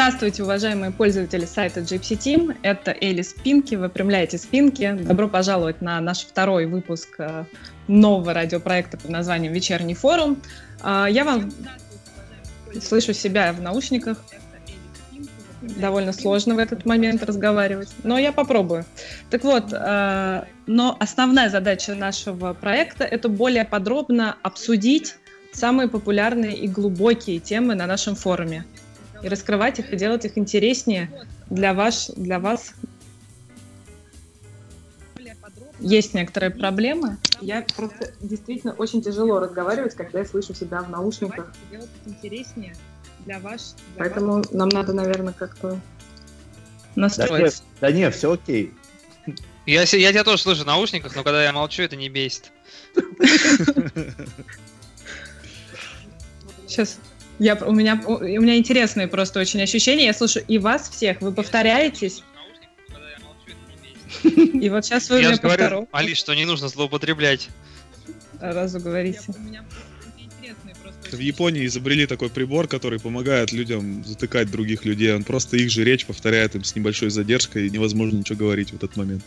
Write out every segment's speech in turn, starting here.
Здравствуйте, уважаемые пользователи сайта Gypsy Team. Это Эли Спинки. Выпрямляйте спинки. Добро пожаловать на наш второй выпуск нового радиопроекта под названием «Вечерний форум». Я вам слышу себя в наушниках. Довольно сложно в этот момент разговаривать, но я попробую. Так вот, но основная задача нашего проекта – это более подробно обсудить самые популярные и глубокие темы на нашем форуме и раскрывать их, и делать их интереснее для вас. Есть некоторые проблемы. Я просто действительно очень тяжело разговаривать, когда я слышу себя в наушниках. Делать их интереснее для вас. Поэтому нам надо, наверное, как-то настроиться. Да нет, все окей. Я тебя тоже слышу в наушниках, но когда я молчу, это не бесит. Сейчас у меня интересные просто очень ощущения. Я слушаю и вас всех, вы повторяетесь. И вот сейчас вы мне по второму. Али, что не нужно злоупотреблять. Разу говорите. В Японии изобрели такой прибор, который помогает людям затыкать других людей. Он просто их же речь повторяет им с небольшой задержкой, и невозможно ничего говорить в этот момент.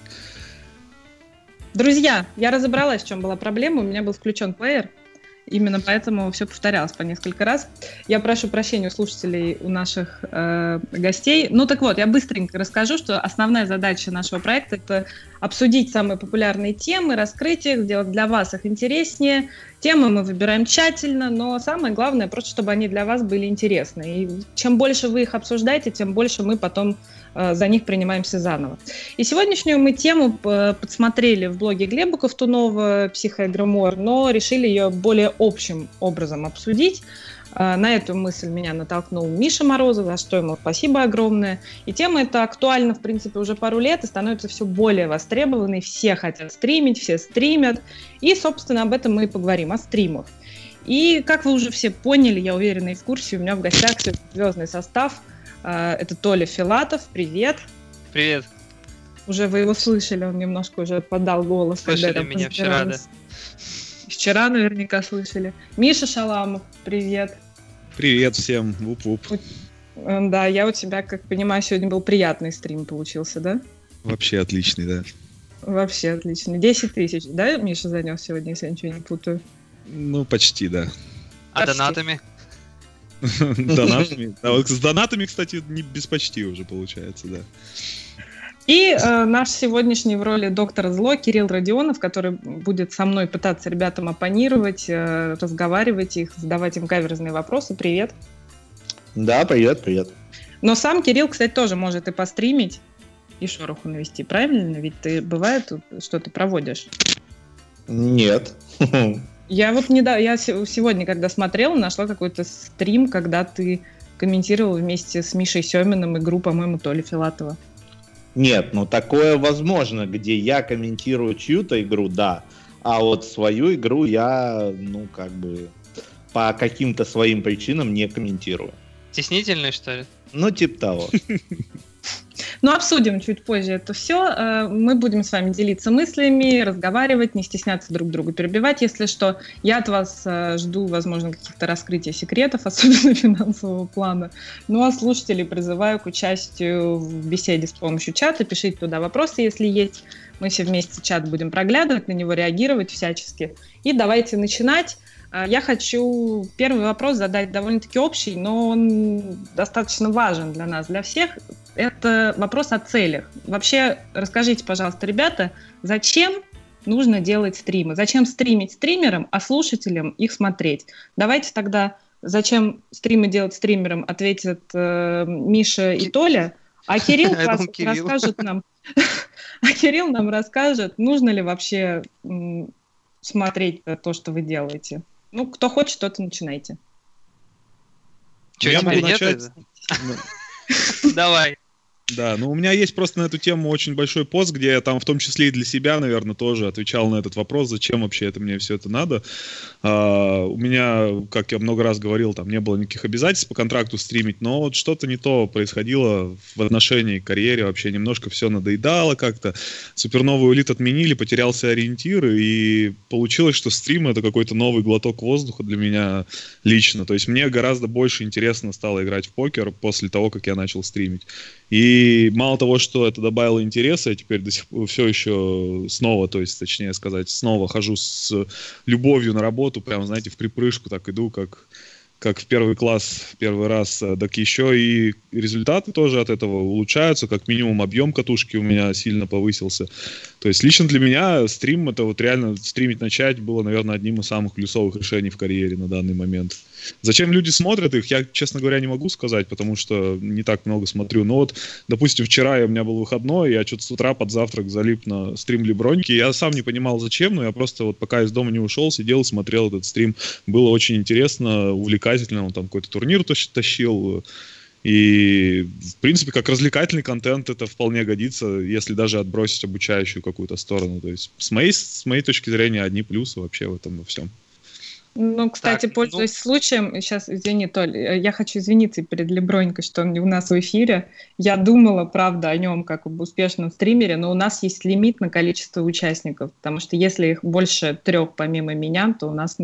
Друзья, я разобралась, в чем была проблема. У меня был включен плеер. Именно поэтому все повторялось по несколько раз. Я прошу прощения у слушателей, у наших гостей. Ну так вот, я быстренько расскажу, что основная задача нашего проекта – это обсудить самые популярные темы, раскрыть их, сделать для вас их интереснее. Темы мы выбираем тщательно, но самое главное, просто чтобы они для вас были интересны. И чем больше вы их обсуждаете, тем больше мы потом за них принимаемся заново. И сегодняшнюю мы тему подсмотрели в блоге Глеба Ковтунова «Психоэгромор», но решили ее более общим образом обсудить. На эту мысль меня натолкнул Миша Морозов, за что ему спасибо огромное. И тема эта актуальна, в принципе, уже пару лет и становится все более востребованной. Все хотят стримить, все стримят. И, собственно, об этом мы и поговорим, о стримах. И, как вы уже все поняли, я уверена и в курсе, у меня в гостях звездный состав. Это Толя Филатов. Привет. Привет. Уже вы его слышали, он немножко уже подал голос. Слышали меня вчера, да? Вчера наверняка слышали. Миша Шаламов, привет. Привет всем, вуп-вуп. Да, я у тебя, как понимаю, сегодня был приятный стрим получился, да? Вообще отличный, да. Вообще отличный. 10 тысяч, да, Миша занес сегодня, если я ничего не путаю? Ну, почти, да. А донатами? Донатами? С донатами, кстати, не без почти уже получается, да. И наш сегодняшний в роли доктора зло Кирилл Родионов, который будет со мной пытаться ребятам оппонировать, разговаривать их, задавать им каверзные вопросы. Привет. Да, привет. Но сам Кирилл, кстати, тоже может и постримить, и шороху навести, правильно? Ведь ты, бывает, что ты проводишь? Нет. Я сегодня, когда смотрела, нашла какой-то стрим, когда ты комментировал вместе с Мишей Семиным игру, по-моему, Толи Филатова. Нет, такое возможно, где я комментирую чью-то игру, да. А вот свою игру я, по каким-то своим причинам не комментирую. Стеснительный, что ли? Типа того. Ну, обсудим чуть позже это все. Мы будем с вами делиться мыслями, разговаривать, не стесняться друг друга перебивать, если что. Я от вас жду, возможно, каких-то раскрытий секретов, особенно финансового плана. Ну, а слушателей призываю к участию в беседе с помощью чата. Пишите туда вопросы, если есть. Мы все вместе чат будем проглядывать, на него реагировать всячески. И давайте начинать. Я хочу первый вопрос задать довольно-таки общий, но он достаточно важен для нас, для всех. Это вопрос о целях. Вообще, расскажите, пожалуйста, ребята, зачем нужно делать стримы? Зачем стримить стримерам, а слушателям их смотреть? Давайте тогда, зачем стримы делать стримерам, ответят Миша и Толя, а Кирилл расскажет нам... А Кирилл нам расскажет, нужно ли вообще смотреть то, что вы делаете. Ну, кто хочет, тот и начинайте. Что, я могу начать? Давай. Да, ну у меня есть просто на эту тему очень большой пост, где я там в том числе и для себя, наверное, тоже отвечал на этот вопрос, зачем вообще мне все это надо. У меня, как я много раз говорил, там не было никаких обязательств по контракту стримить, но вот что-то не то происходило в отношении к карьере, вообще немножко все надоедало как-то. Суперновую элит отменили, потерялся ориентир, и получилось, что стрим — это какой-то новый глоток воздуха для меня лично. То есть мне гораздо больше интересно стало играть в покер после того, как я начал стримить. И мало того, что это добавило интереса, я теперь все еще снова, то есть, точнее сказать, снова хожу с любовью на работу, прям, знаете, в припрыжку так иду, как в первый класс, в первый раз, так еще и результаты тоже от этого улучшаются, как минимум объем катушки у меня сильно повысился. То есть лично для меня стрим, это вот реально стримить начать было, наверное, одним из самых плюсовых решений в карьере на данный момент. Зачем люди смотрят их, я, честно говоря, не могу сказать, потому что не так много смотрю. Но вот, допустим, вчера у меня был выходной, я что-то с утра под завтрак залип на стрим Леброньки. Я сам не понимал, зачем, но я просто вот пока из дома не ушел, сидел, смотрел этот стрим. Было очень интересно, увлекательно. Он там какой-то турнир тащил. И, в принципе, как развлекательный контент это вполне годится, если даже отбросить обучающую какую-то сторону. То есть, с моей точки зрения, одни плюсы вообще в этом во всем. Ну, кстати, пользуясь случаем, сейчас, извини, Толь, я хочу извиниться перед Лебронькой, что он не у нас в эфире. Я думала, правда, о нем как об успешном стримере, но у нас есть лимит на количество участников, потому что если их больше 3 помимо меня, то у нас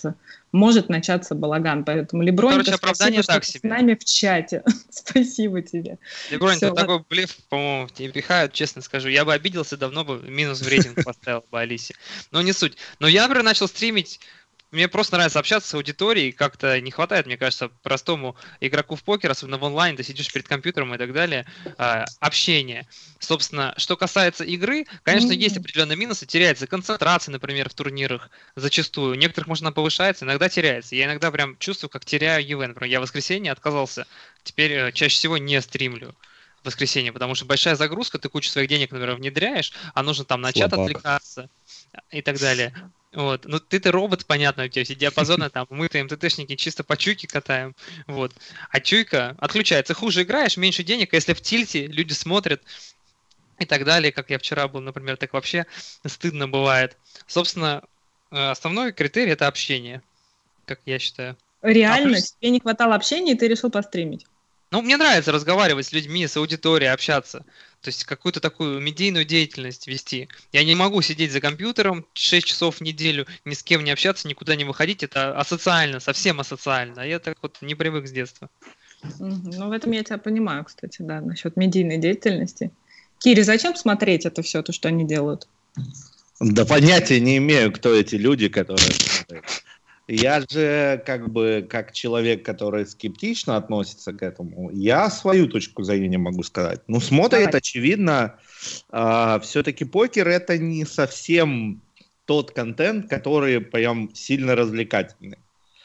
может начаться балаган. Поэтому, Лебронька, спасибо, что ты с нами в чате. Спасибо тебе. Лебронька, такой блеф, по-моему, тебе пихают, честно скажу. Я бы обиделся, давно бы минус в рейтинг поставил бы Алисе. Но не суть. Но я, например, начал стримить. Мне просто нравится общаться с аудиторией, как-то не хватает, мне кажется, простому игроку в покер, особенно в онлайн, ты сидишь перед компьютером и так далее, общение. Собственно, что касается игры, конечно, есть определенные минусы, теряется концентрация, например, в турнирах зачастую, у некоторых, может, она повышается, иногда теряется. Я иногда прям чувствую, как теряю ивент. Например, я в воскресенье отказался, теперь чаще всего не стримлю в воскресенье, потому что большая загрузка, ты кучу своих денег, например, внедряешь, а нужно там на чат отвлекаться и так далее. Вот. Ну, ты робот, понятно, у тебя все диапазоны, там, мы-то МТТшники чисто по чуйке катаем, вот. А чуйка отключается. Хуже играешь, меньше денег, а если в тильте, люди смотрят и так далее, как я вчера был, например, так вообще стыдно бывает. Собственно, основной критерий — это общение, как я считаю. Реально? Тебе не хватало общения, и ты решил постримить? Ну, мне нравится разговаривать с людьми, с аудиторией, общаться. То есть какую-то такую медийную деятельность вести. Я не могу сидеть за компьютером 6 часов в неделю, ни с кем не общаться, никуда не выходить. Это асоциально, совсем асоциально. А я так вот не привык с детства. Ну, в этом я тебя понимаю, кстати, да, насчет медийной деятельности. Кири, зачем смотреть это все, то, что они делают? Да понятия не имею, кто эти люди, которые смотрят. Я же, как человек, который скептично относится к этому, я свою точку зрения могу сказать. Ну, смотрит, очевидно, все-таки покер — это не совсем тот контент, который прям сильно развлекательный.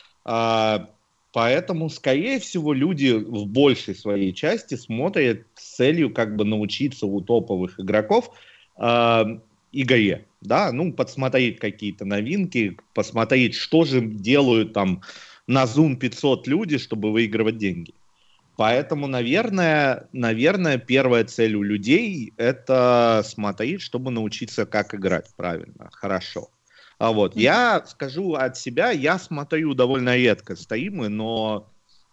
Поэтому, скорее всего, люди в большей своей части смотрят с целью научиться у топовых игроков игре, да, ну, подсмотреть какие-то новинки, посмотреть, что же делают там на Zoom 500 люди, чтобы выигрывать деньги. Поэтому, наверное, первая цель у людей — это смотреть, чтобы научиться, как играть правильно, хорошо. А вот, я скажу от себя, я смотрю довольно редко стримы, но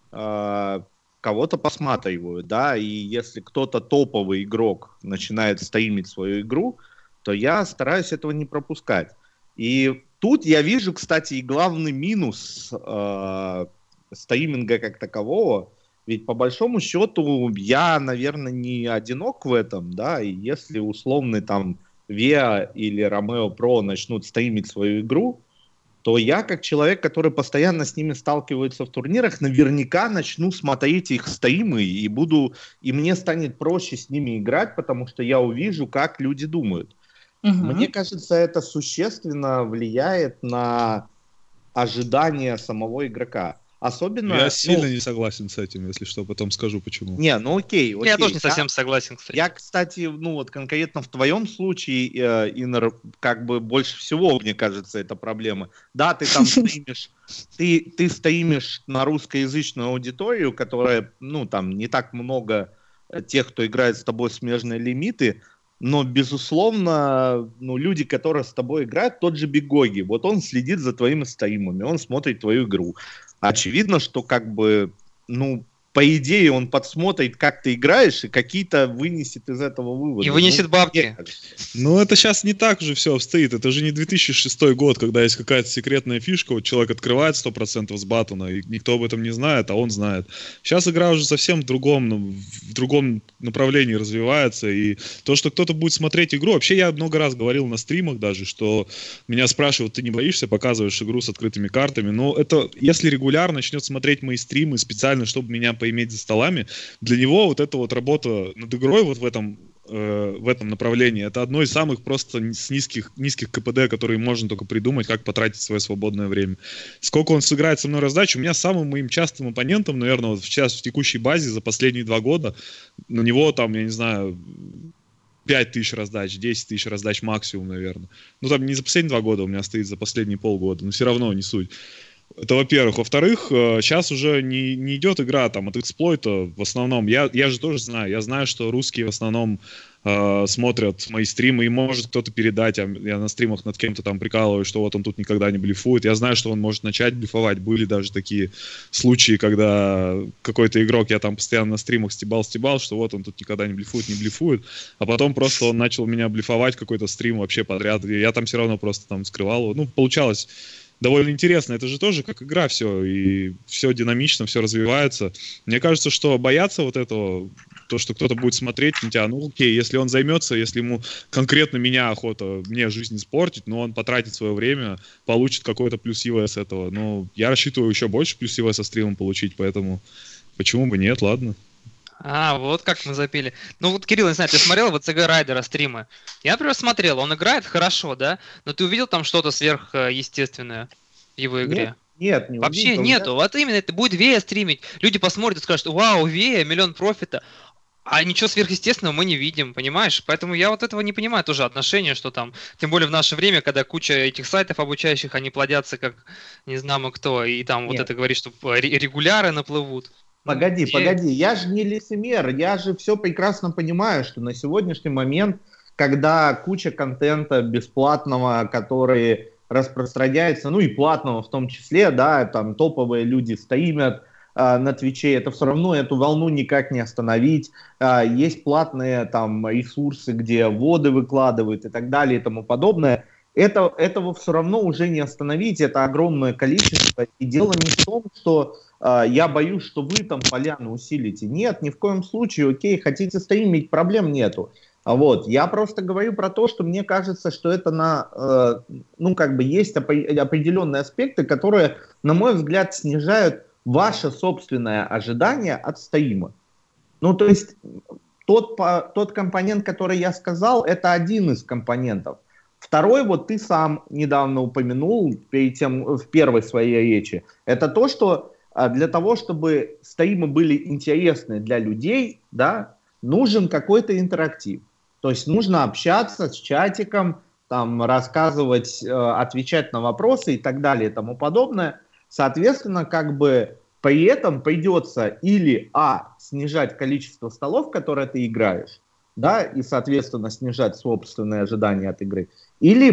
кого-то посматриваю, да, и если кто-то топовый игрок начинает стримить свою игру, то я стараюсь этого не пропускать. И тут я вижу, кстати, и главный минус стриминга как такового. Ведь по большому счету я, наверное, не одинок в этом, да, и если условный там Веа или Ромео Про начнут стримить свою игру, то я, как человек, который постоянно с ними сталкивается в турнирах, наверняка начну смотреть их стримы и мне станет проще с ними играть, потому что я увижу, как люди думают. Мне кажется, это существенно влияет на ожидания самого игрока. Особенно... Я сильно не согласен с этим, если что, потом скажу, почему. Не, ну окей. Я тоже не совсем согласен, кстати. Я, кстати, ну вот конкретно в твоем случае, Иннер, больше всего, мне кажется, это проблема. Да, ты там стримишь, ты стримишь на русскоязычную аудиторию, которая, ну, там, не так много тех, кто играет с тобой смежные лимиты, но, безусловно, люди, которые с тобой играют, тот же Бигоги, вот он следит за твоими стримами, он смотрит твою игру. Очевидно, что по идее, он подсмотрит, как ты играешь, и какие-то вынесет из этого выводы. И вынесет бабки. Это сейчас не так же все обстоит. Это же не 2006 год, когда есть какая-то секретная фишка, вот человек открывает 100% с батона, и никто об этом не знает, а он знает. Сейчас игра уже совсем в другом направлении развивается, и то, что кто-то будет смотреть игру... Вообще, я много раз говорил на стримах даже, что меня спрашивают, ты не боишься, показываешь игру с открытыми картами, но это, если регулярно начнет смотреть мои стримы специально, чтобы меня поиметь за столами, для него вот эта вот работа над игрой вот в этом направлении, это одно из самых просто с низких КПД, которые можно только придумать, как потратить свое свободное время. Сколько он сыграет со мной раздач, у меня самым моим частым оппонентом, наверное, вот сейчас в текущей базе за последние 2 года, на него там, я не знаю, 5 тысяч раздач, 10 тысяч раздач максимум, наверное. Там не за последние 2 года, у меня стоит за последние полгода, но все равно не суть. Это во-первых. Во-вторых, сейчас уже не идет игра там от эксплойта в основном. Я же тоже знаю. Я знаю, что русские в основном смотрят мои стримы, и может кто-то передать. Я на стримах над кем-то там прикалываюсь, что вот он тут никогда не блефует. Я знаю, что он может начать блефовать. Были даже такие случаи, когда какой-то игрок, я там постоянно на стримах стебал, что вот он тут никогда не блефует. А потом просто он начал меня блефовать, какой-то стрим вообще подряд. И я там все равно просто там скрывал его. Получалось довольно интересно. Это же тоже как игра все, и все динамично, все развивается. Мне кажется, что бояться вот этого, то, что кто-то будет смотреть на тебя, окей, если он займется, если ему конкретно меня охота, мне жизнь испортить, но он потратит свое время, получит какой-то плюс ЕВ с этого. Я рассчитываю еще больше плюс ЕВ со стримом получить, поэтому почему бы нет, ладно. Вот как мы запили. Кирилл, не знаю, ты смотрел вот ЦГ Райдера стримы? Я, например, смотрел, он играет хорошо, да? Но ты увидел там что-то сверхъестественное в его игре? Нет, не вообще увидел. Нету. Вот именно, это будет Вея стримить. Люди посмотрят и скажут, вау, Вея, миллион профита. А ничего сверхъестественного мы не видим, понимаешь? Поэтому я вот этого не понимаю тоже отношения, что там, тем более в наше время, когда куча этих сайтов обучающих, они плодятся как не знамо кто, и там вот это говорит, что регуляры наплывут. Погоди, я же не лицемер, я же все прекрасно понимаю, что на сегодняшний момент, когда куча контента бесплатного, который распространяется, и платного в том числе, да, там топовые люди стримят на Твиче, это все равно эту волну никак не остановить. Есть платные там ресурсы, где воды выкладывают и так далее и тому подобное. Этого все равно уже не остановить, это огромное количество. И дело не в том, что я боюсь, что вы там поляну усилите. Нет, ни в коем случае, окей, хотите стримить, проблем нету. Я просто говорю про то, что мне кажется, что это есть определенные аспекты, которые, на мой взгляд, снижают ваше собственное ожидание от стрима. То есть тот компонент, который я сказал, это один из компонентов. Второй, ты сам недавно упомянул в первой своей речи, это то, что для того, чтобы стримы были интересны для людей, да, нужен какой-то интерактив. То есть нужно общаться с чатиком, там, рассказывать, отвечать на вопросы и так далее и тому подобное. Соответственно, при этом придется или снижать количество столов, которые ты играешь, да, и, соответственно, снижать собственные ожидания от игры, или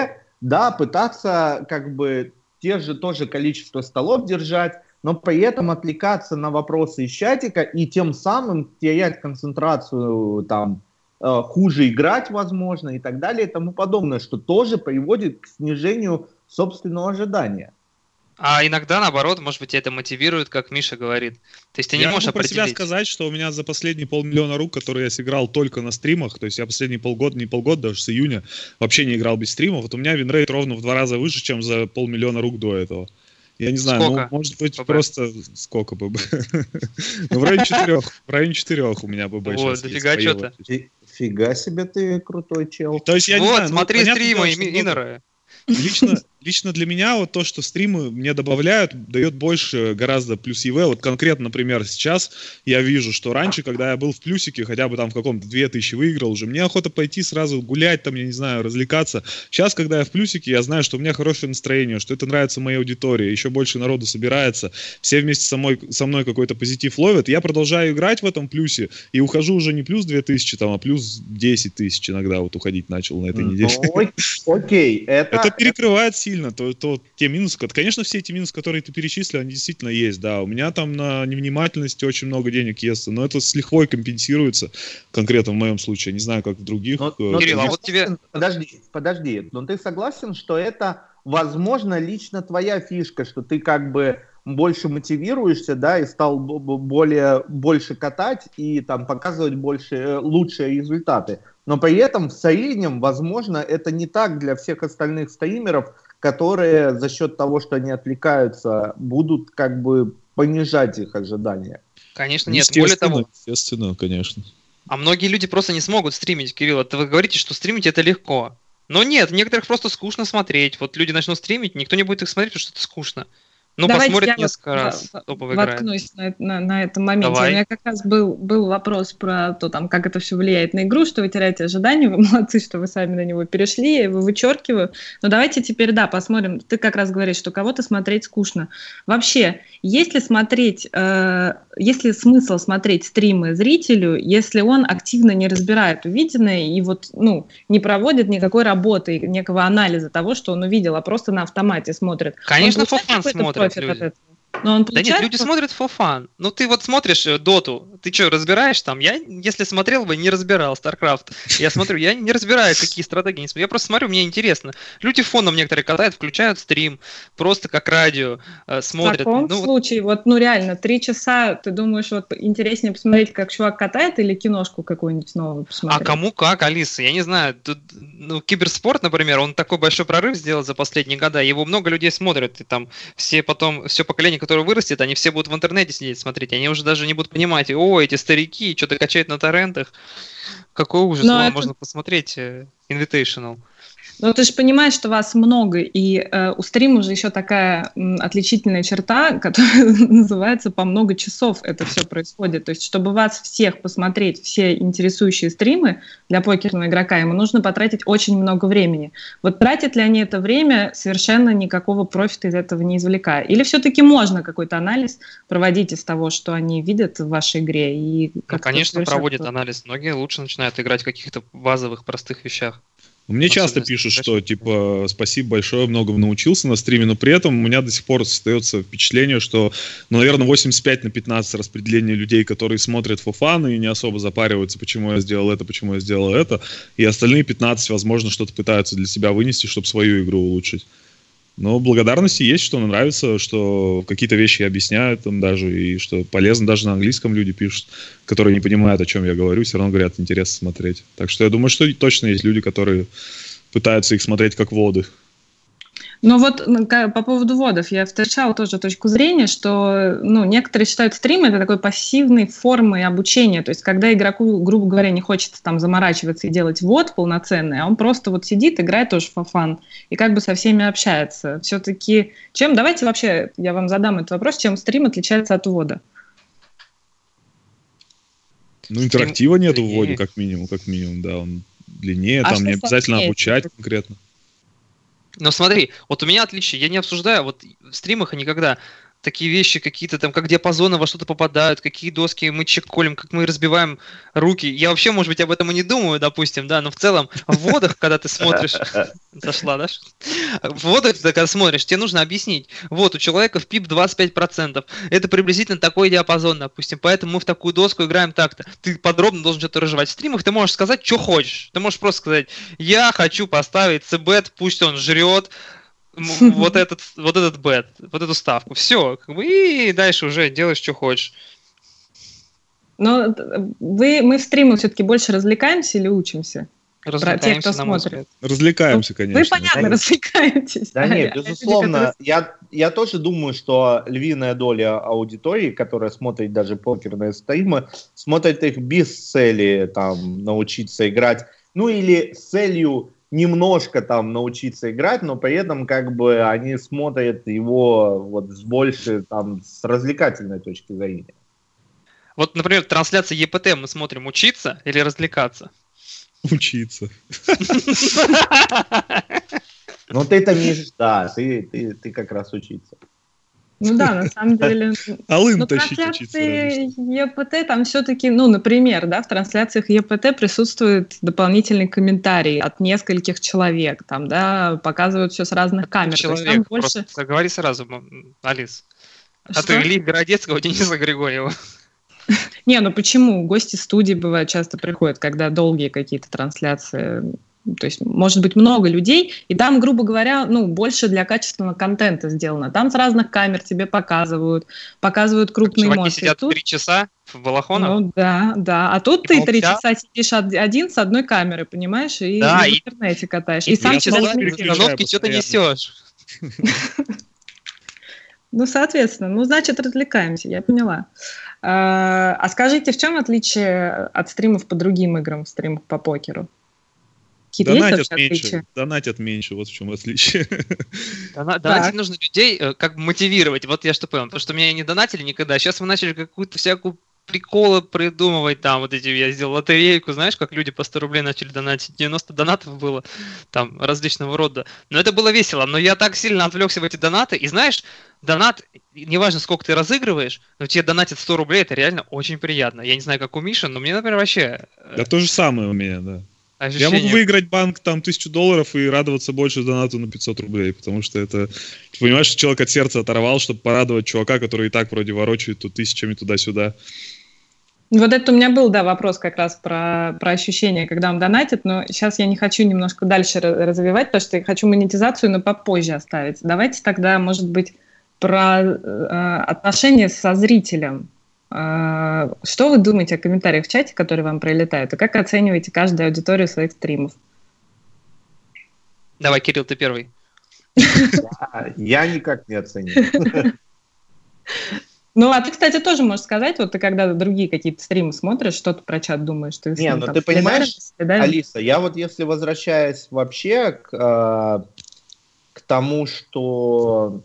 пытаться тоже количество столов держать, но при этом отвлекаться на вопросы из чатика и тем самым терять концентрацию, хуже играть, возможно, и так далее и тому подобное, что тоже приводит к снижению собственного ожидания. А иногда, наоборот, может быть, это мотивирует, как Миша говорит. То есть ты не можешь определить. Я могу про себя сказать, что у меня за последние 500 000 рук, которые я сыграл только на стримах, то есть я последние полгода, даже с июня, вообще не играл без стримов, вот у меня винрейт ровно в 2 раза выше, чем за 500 000 рук до этого. Я не знаю, сколько? Может быть, ББ? Просто сколько ББ? В районе 4 у меня ББ сейчас. Дофига что-то. Фига себе ты крутой чел. То есть я не знаю, смотри стримы Иннера. Лично для меня вот то, что стримы мне добавляют, дает больше гораздо плюс ЕВ. Вот конкретно, например, сейчас я вижу, что раньше, когда я был в плюсике, хотя бы там в каком-то 2000 выиграл уже, мне охота пойти сразу гулять, там, я не знаю, развлекаться. Сейчас, когда я в плюсике, я знаю, что у меня хорошее настроение, что это нравится моей аудитории, еще больше народу собирается, все вместе со мной какой-то позитив ловят. Я продолжаю играть в этом плюсе и ухожу уже не плюс 2000, там, а плюс 10 тысяч иногда вот уходить начал на этой неделе. Окей, это перекрывает сильно те минусы. Конечно, все эти минусы, которые ты перечислил, они действительно есть, да. У меня там на невнимательности очень много денег ест, но это с лихвой компенсируется, конкретно в моем случае. Не знаю, как в других. Кирилл, а вот тебе... Подожди, но ты согласен, что это, возможно, лично твоя фишка, что ты как бы больше мотивируешься, да, и стал больше катать и там показывать лучшие результаты. Но при этом в среднем, возможно, это не так для всех остальных стримеров, которые за счет того, что они отвлекаются, будут как бы понижать их ожидания. Конечно, нет. Более того, естественно, конечно. А многие люди просто не смогут стримить, Кирилл. Это вы говорите, что стримить это легко. Но нет, некоторых просто скучно смотреть. Вот люди начнут стримить, никто не будет их смотреть, потому что это скучно. Ну, посмотрит несколько раз, топовый играет. Воткнусь на этом моменте. Давай. У меня как раз был вопрос про то, там, как это все влияет на игру, что вы теряете ожидания, вы молодцы, что вы сами на него перешли, я его вычеркиваю. Но давайте теперь, посмотрим. Ты как раз говоришь, что кого-то смотреть скучно. Вообще, есть ли смысл смотреть стримы зрителю, если он активно не разбирает увиденное и не проводит никакой работы, некого анализа того, что он увидел, а просто на автомате смотрит? Конечно, фан смотрит. Люди. Но Да нет, люди смотрят for fun. Ну ты вот смотришь Доту, ты что, разбираешь там? Я, если смотрел бы, не разбирал StarCraft. Я смотрю, я не разбираю, какие стратегии не смотрю. Я просто смотрю, мне интересно. Люди фоном некоторые катают, включают стрим, просто как радио смотрят. В таком случае, реально, 3 часа, ты думаешь, интереснее посмотреть, как чувак катает, или киношку какую-нибудь новую посмотреть? А кому как, Алиса? Я не знаю. Тут, киберспорт, например, он такой большой прорыв сделал за последние года, его много людей смотрят, и там все поколение, которое вырастет, они все будут в интернете сидеть смотреть, они уже даже не будут понимать, эти старики что-то качают на торрентах. Какой ужас, можно посмотреть Invitational. Но ты же понимаешь, что вас много, и у стрима же еще такая отличительная черта, которая называется по много часов это все происходит. То есть, чтобы вас всех посмотреть, все интересующие стримы для покерного игрока, ему нужно потратить очень много времени. Вот тратят ли они это время, совершенно никакого профита из этого не извлекая? Или все-таки можно какой-то анализ проводить из того, что они видят в вашей игре? И конечно, проводят анализ. Многие лучше начинают играть в каких-то базовых, простых вещах. Мне часто пишут, что, спасибо большое, многому научился на стриме, но при этом у меня до сих пор остается впечатление, что, наверное, 85/15 распределение людей, которые смотрят for fun и не особо запариваются, почему я сделал это, и остальные 15, возможно, что-то пытаются для себя вынести, чтобы свою игру улучшить. Но благодарности есть, что нравится, что какие-то вещи объясняют там даже, и что полезно, даже на английском люди пишут, которые не понимают, о чем я говорю, все равно говорят, интересно смотреть. Так что я думаю, что точно есть люди, которые пытаются их смотреть как воды. Ну по поводу вводов, я встречала тоже точку зрения, что некоторые считают стримы это такой пассивной формой обучения, то есть когда игроку, грубо говоря, не хочется там заморачиваться и делать ввод полноценный, а он просто сидит, играет тоже for fun и как бы со всеми общается. Все-таки давайте вообще, я вам задам этот вопрос, чем стрим отличается от ввода? Интерактива нету в вводе, как минимум, да, он длиннее, там не обязательно обучать конкретно. Но смотри, вот у меня отличие, я не обсуждаю, в стримах никогда такие вещи какие-то там, как диапазоны во что-то попадают, какие доски мы чеколем, как мы разбиваем руки. Я вообще, может быть, об этом и не думаю, допустим, да, но в целом в вводах, когда ты смотришь... Зашла, да? В вводах, когда смотришь, тебе нужно объяснить. Вот, у человека в пип 25%. Это приблизительно такой диапазон, допустим, поэтому мы в такую доску играем так-то. Ты подробно должен что-то разжевать. В стримах ты можешь сказать, что хочешь. Ты можешь просто сказать, я хочу поставить c-bet, пусть он жрет, вот этот бет, вот эту ставку. Все, и дальше уже делаешь, что хочешь. Но мы в стримах все-таки больше развлекаемся или учимся? Развлекаемся, те, кто смотрит. Развлекаемся, конечно. Вы, понятно, развлекаетесь. Да нет, безусловно. Я тоже думаю, что львиная доля аудитории, которая смотрит даже покерные стримы, смотрит их без цели научиться играть. Или с целью немножко там научиться играть, но при этом как бы они смотрят его вот с больше там с развлекательной точки зрения. Вот, например, трансляция ЕПТ мы смотрим учиться или развлекаться? Учиться. Ну ты-то, Миш, да, ты как раз учиться. Ну да, на самом деле. Алын Но тащить учиться. трансляции ЕПТ там все-таки, ну, например, да, в трансляциях ЕПТ присутствует дополнительный комментарий от нескольких человек, там, да, показывают все с разных камер. Человек, то есть там больше... просто говори сразу, Алис. Что? А ты Ильи Городецкого, Дениса Григорьева. Не, ну почему? Гости студии бывают часто приходят, когда долгие какие-то трансляции. То есть, может быть, много людей, и там, грубо говоря, ну, больше для качественного контента сделано. Там с разных камер тебе показывают крупные Чуваки эмоции. сидят Тут... 3 часа в балахонах. Ну да. А тут И ты 3 молчат. часа сидишь один с одной камерой, понимаешь, и Да, в и- интернете катаешь. И И сам 3 себя часа комментируешь. перед установки что-то постоянно. несешь. Ну, соответственно, ну, значит, развлекаемся, я поняла. А скажите, в чем отличие от стримов по другим играм, стримов по покеру? Какие-то есть Донатят вообще меньше, отличия? донатят меньше, вот в чем отличие. Донатить нужно людей как бы мотивировать. Вот я что понял. Потому что меня не донатили никогда. Сейчас мы начали какую-то всякую приколы придумывать. Там вот эти, я сделал лотерейку, знаешь, как люди по 100 рублей начали донатить. 90 донатов было там различного рода. Но это было весело. Но я так сильно отвлекся в эти донаты. И знаешь, донат, неважно сколько ты разыгрываешь, но тебе донатят 100 рублей, это реально очень приятно. Я не знаю, как у Миши, но мне, например, вообще Да то же самое у меня, да. Я могу ощущение... выиграть банк там $1000 и радоваться больше донату на 500 рублей, потому что это... Ты понимаешь, что человек от сердца оторвал, чтобы порадовать чувака, который и так вроде ворочает тут тысячами туда-сюда. Вот это у меня был, да, вопрос как раз про ощущение, когда он донатит, но сейчас я не хочу немножко дальше развивать, потому что я хочу монетизацию, но попозже оставить. Давайте тогда, может быть, про отношения со зрителем. Что вы думаете о комментариях в чате, которые вам прилетают, и как оцениваете каждую аудиторию своих стримов? Давай, Кирилл, ты первый. Я никак не оценил. Ну, а ты, кстати, тоже можешь сказать, вот ты когда другие какие-то стримы смотришь, что ты про чат думаешь? Ты с Не, ним ну там ты понимаешь, солидарен? Алиса, я вот если возвращаясь вообще к тому, что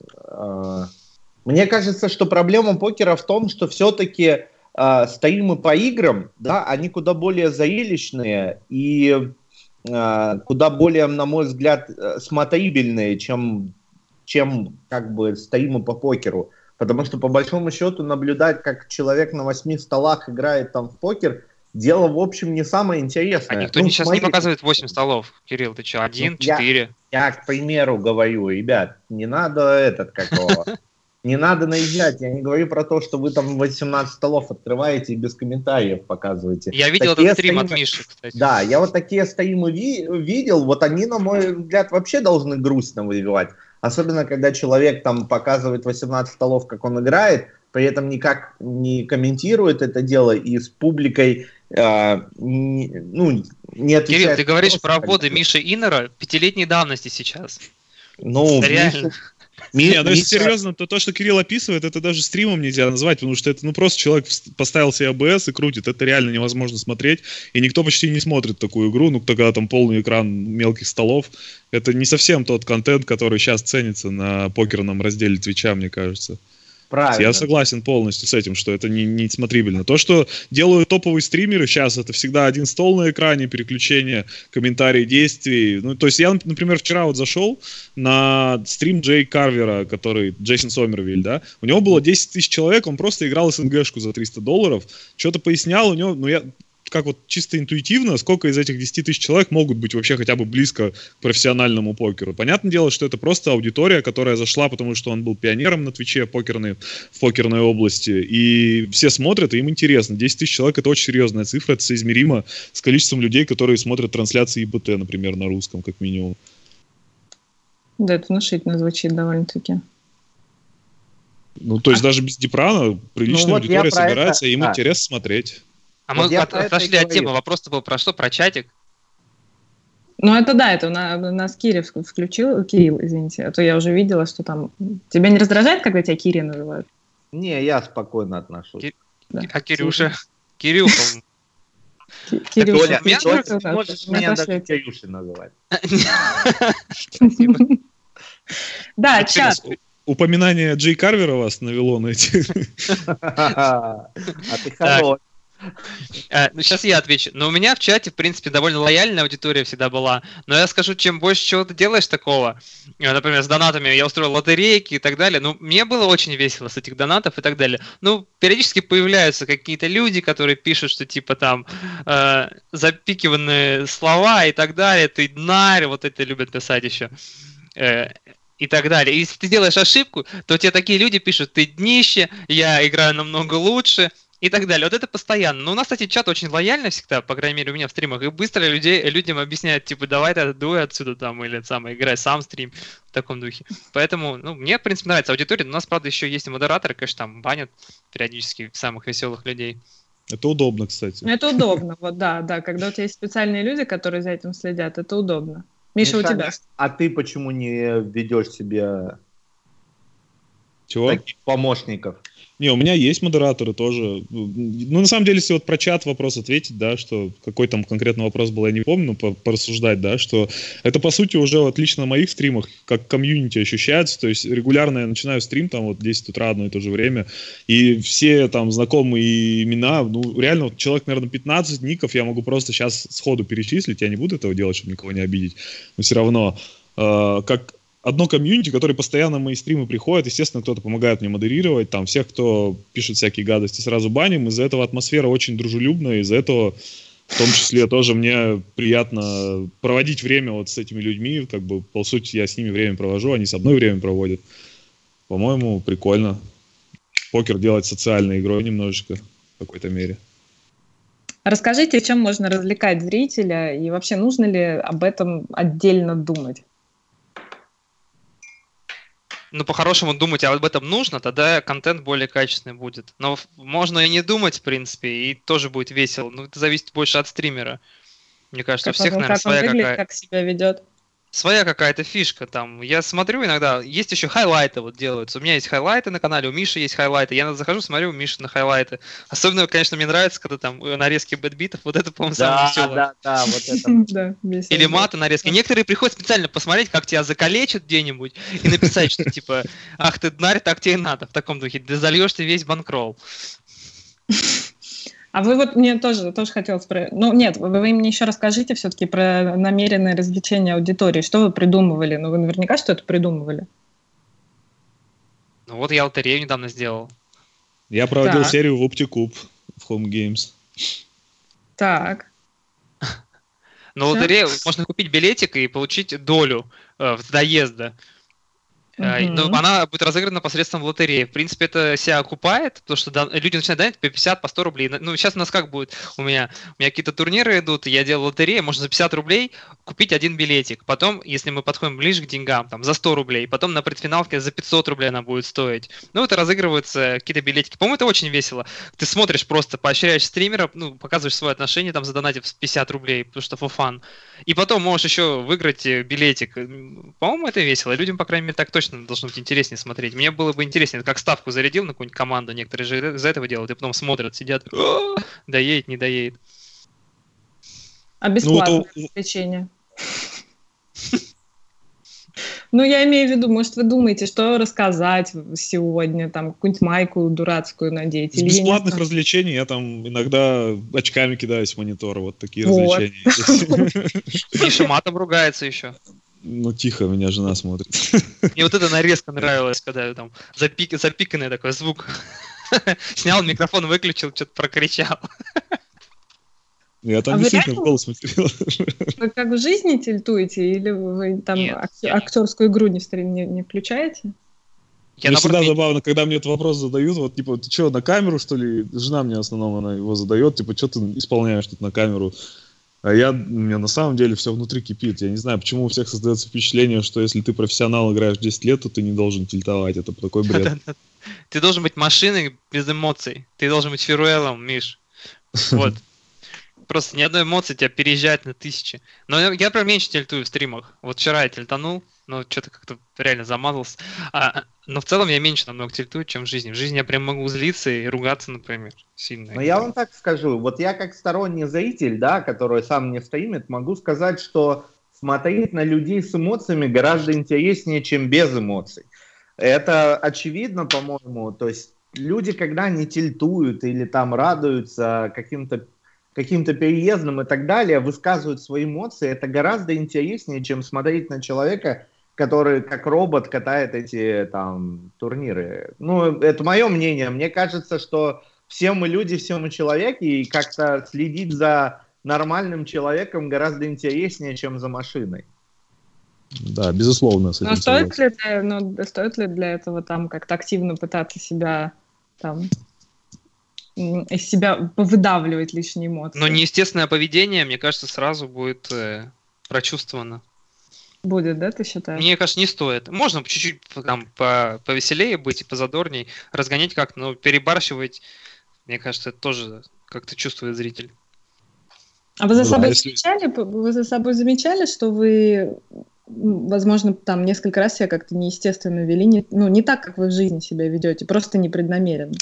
мне кажется, что проблема покера в том, что все-таки стримы по играм, да, они куда более зрелищные и куда более, на мой взгляд, смотрибельные, чем как бы стримы по покеру. Потому что, по большому счету, наблюдать, как человек на 8 столах играет там в покер, дело, в общем, не самое интересное. А никто сейчас не показывает 8 столов. Кирилл, ты что, 1, 4? Я, к примеру, говорю, ребят, не надо не надо наезжать. Я не говорю про то, что вы там 18 столов открываете и без комментариев показываете. Я видел Такие этот стрим от стримы- Миши, кстати. Да, я вот такие стримы видел, вот они, на мой взгляд, вообще должны грустно выбивать. Особенно, когда человек там показывает 18 столов, как он играет, при этом никак не комментирует это дело и с публикой не отвечает. Кирилл, ты говоришь на про вопросы. вводы Миши Иннера 5-летней давности сейчас. Ну, Реально. Не, ну если серьезно, то что Кирилл описывает, это даже стримом нельзя назвать, потому что это просто человек поставил себе АБС и крутит, это реально невозможно смотреть, и никто почти не смотрит такую игру, ну, когда там полный экран мелких столов, это не совсем тот контент, который сейчас ценится на покерном разделе Твича, мне кажется. Правильно. Я согласен полностью с этим, что это не смотрибельно. То, что делают топовые стримеры сейчас, это всегда один стол на экране, переключение, комментарии действий. Ну, то есть я, например, вчера вот зашел на стрим Джей Карвера, который Джейсон Сомервиль, да, у него было 10 тысяч человек, он просто играл СНГшку за $300, что-то пояснял, у него, ну, я как вот чисто интуитивно, сколько из этих 10 тысяч человек могут быть вообще хотя бы близко к профессиональному покеру. Понятное дело, что это просто аудитория, которая зашла, потому что он был пионером на Твиче в покерной области, и все смотрят, и им интересно. 10 тысяч человек — это очень серьезная цифра, это соизмеримо с количеством людей, которые смотрят трансляции ИБТ, например, на русском, как минимум. Да, это внушительно звучит довольно-таки. Ну, то есть даже без Дипрана приличная вот я аудитория про собирается, и им да. интересно смотреть. А Вот мы я про это отошли и от темы. говорил. Вопрос-то был про что? Про чатик? Ну, это да, это у нас Кирилл включил, Кирилл, извините, а то я уже видела, что там... Тебя не раздражает, когда тебя Кири называют? Не, я спокойно отношусь. Да. А Кирюша? Кирюха. Кирюша, Толя, меня Толя, ты ты можешь мы меня пошли. даже Кирюшей называть. Спасибо. Да, чат. Упоминание Джей Карвера вас навело на эти... А ты Так. хорош. Ну, сейчас я отвечу. Но у меня в чате, в принципе, довольно лояльная аудитория всегда была. Но я скажу, чем больше чего ты делаешь такого, например, с донатами, я устроил лотерейки и так далее, ну, мне было очень весело с этих донатов и так далее. Ну, периодически появляются какие-то люди, которые пишут, что типа там запикиванные слова и так далее, ты днарь, вот это любят писать еще. И так далее. И если ты делаешь ошибку, то тебе такие люди пишут, ты днище, я играю намного лучше, и так далее. Вот это постоянно. Но у нас, кстати, чат очень лояльный всегда, по крайней мере, у меня в стримах, и быстро людям объясняют, типа, давай ты дуй отсюда там, или играй сам стрим, в таком духе. Поэтому, ну, мне, в принципе, нравится аудитория, но у нас, правда, еще есть и модераторы, конечно, там банят периодически самых веселых людей. Это удобно, кстати. Это удобно, вот да, когда у тебя есть специальные люди, которые за этим следят, это удобно. Миша, у тебя? А ты почему не ведешь себе Чего? таких помощников? Не, у меня есть модераторы тоже. Ну, на самом деле, если вот про чат вопрос ответить, да, что какой там конкретно вопрос был, я не помню, но порассуждать, да, что это, по сути, уже вот лично на моих стримах как комьюнити ощущается, то есть регулярно я начинаю стрим, там, вот 10 утра одно и то же время, и все там знакомые имена, ну, реально, вот человек, наверное, 15 ников я могу просто сейчас сходу перечислить, я не буду этого делать, чтобы никого не обидеть, но все равно, как одно комьюнити, которое постоянно на мои стримы приходит, естественно, кто-то помогает мне модерировать, там, всех, кто пишет всякие гадости, сразу баним, из-за этого атмосфера очень дружелюбная, из-за этого, в том числе, тоже мне приятно проводить время вот с этими людьми, как бы, по сути, я с ними время провожу, они со мной время проводят. По-моему, прикольно. Покер делать социальной игрой немножечко, в какой-то мере. Расскажите, чем можно развлекать зрителя, и вообще нужно ли об этом отдельно думать? Ну, по-хорошему думать об этом нужно, тогда контент более качественный будет. Но можно и не думать, в принципе, и тоже будет весело. Ну, это зависит больше от стримера. Мне кажется, у всех, наверное, своя какая-то... Как себя ведет? Своя какая-то фишка там. Я смотрю иногда, есть еще хайлайты вот делаются. У меня есть хайлайты на канале, у Миши есть хайлайты. Я захожу, смотрю у Миши на хайлайты. Особенно, конечно, мне нравится, когда там нарезки бэтбитов. Вот это, по-моему, самое веселое. Да, вот это. Или маты нарезки. Некоторые приходят специально посмотреть, как тебя закалечат где-нибудь, и написать, что типа, ах ты днарь, так тебе и надо, в таком духе. Ты зальешь ты весь банкролл. А вы вот мне тоже хотела спросить. Ну, нет, вы мне еще расскажите все-таки про намеренное развлечение аудитории. Что вы придумывали? Ну, вы наверняка что-то придумывали. Ну, вот я лотерею недавно сделал. Я проводил серию в Opticube в Home Games. Так. На лотерею можно купить билетик и получить долю с доезда. Но она будет разыграна посредством лотереи. В принципе, это себя окупает, потому что люди начинают донатить по 50, по 100 рублей. Ну, сейчас у нас как будет? У меня какие-то турниры идут, я делаю лотерею, можно за 50 рублей купить один билетик. Потом, если мы подходим ближе к деньгам, там, за 100 рублей, потом на предфиналке за 500 рублей она будет стоить. Ну, это разыгрываются какие-то билетики. По-моему, это очень весело. Ты смотришь просто, поощряешь стримера, ну, показываешь свое отношение, там, задонатив 50 рублей, потому что for fun. И потом можешь еще выиграть билетик. По-моему, это весело. Людям, по крайней мере, так точно должно быть интереснее смотреть. Мне было бы интереснее, как ставку зарядил на какую-нибудь команду, некоторые же из-за этого делают, и потом смотрят, сидят, доедет, не доедет. А бесплатное развлечение? Ну, я имею в виду, может, вы думаете, что рассказать сегодня, там, какую-нибудь майку дурацкую надеть? Из бесплатных развлечений я там иногда очками кидаюсь в монитор, вот такие развлечения. Миша матом ругается еще. Ну, тихо, меня жена смотрит. Мне вот эта нарезка нравилась, когда там запиканный такой звук. Снял микрофон, выключил, что-то прокричал. Я там действительно в голос материл. Вы как в жизни тильтуете, или вы там актерскую игру не включаете? Мне всегда забавно, когда мне этот вопрос задают, вот, типа, ты что, на камеру, что ли? Жена мне в основном, она его задает, типа, что ты исполняешь тут на камеру? А у меня на самом деле все внутри кипит. Я не знаю, почему у всех создается впечатление, что если ты профессионал, играешь 10 лет, то ты не должен тильтовать. Это такой бред. Ты должен быть машиной без эмоций. Ты должен быть Феруэлом, Миш. Вот. Просто ни одной эмоции тебя переезжает на 1000. Но я прям меньше тильтую в стримах. Вот вчера я тильтанул но что-то как-то реально замазался. Но в целом я меньше намного тильтую, чем в жизни. В жизни я прям могу злиться и ругаться, например, сильно. Но я вам так скажу, вот я как сторонний зритель, да, который сам не стримит, могу сказать, что смотреть на людей с эмоциями гораздо интереснее, чем без эмоций. Это очевидно, по-моему, то есть люди, когда они тильтуют или там радуются каким-то переездам и так далее, высказывают свои эмоции, это гораздо интереснее, чем смотреть на человека, который как робот катает эти там турниры. Ну, это мое мнение. Мне кажется, что все мы люди, все мы человеки, и как-то следить за нормальным человеком гораздо интереснее, чем за машиной. Да, безусловно, с этим согласен. Но стоит ли для этого там как-то активно пытаться себя там из себя повыдавливать лишние эмоции? Но неестественное поведение, мне кажется, сразу будет прочувствовано. Будет, да, ты считаешь? Мне кажется, не стоит. Можно чуть-чуть там повеселее быть и позадорней, разгонять как-то, но перебарщивать, мне кажется, это тоже как-то чувствует зритель. А вы за собой замечали, что вы, возможно, там несколько раз себя как-то неестественно вели, не так, как вы в жизни себя ведете, просто непреднамеренно?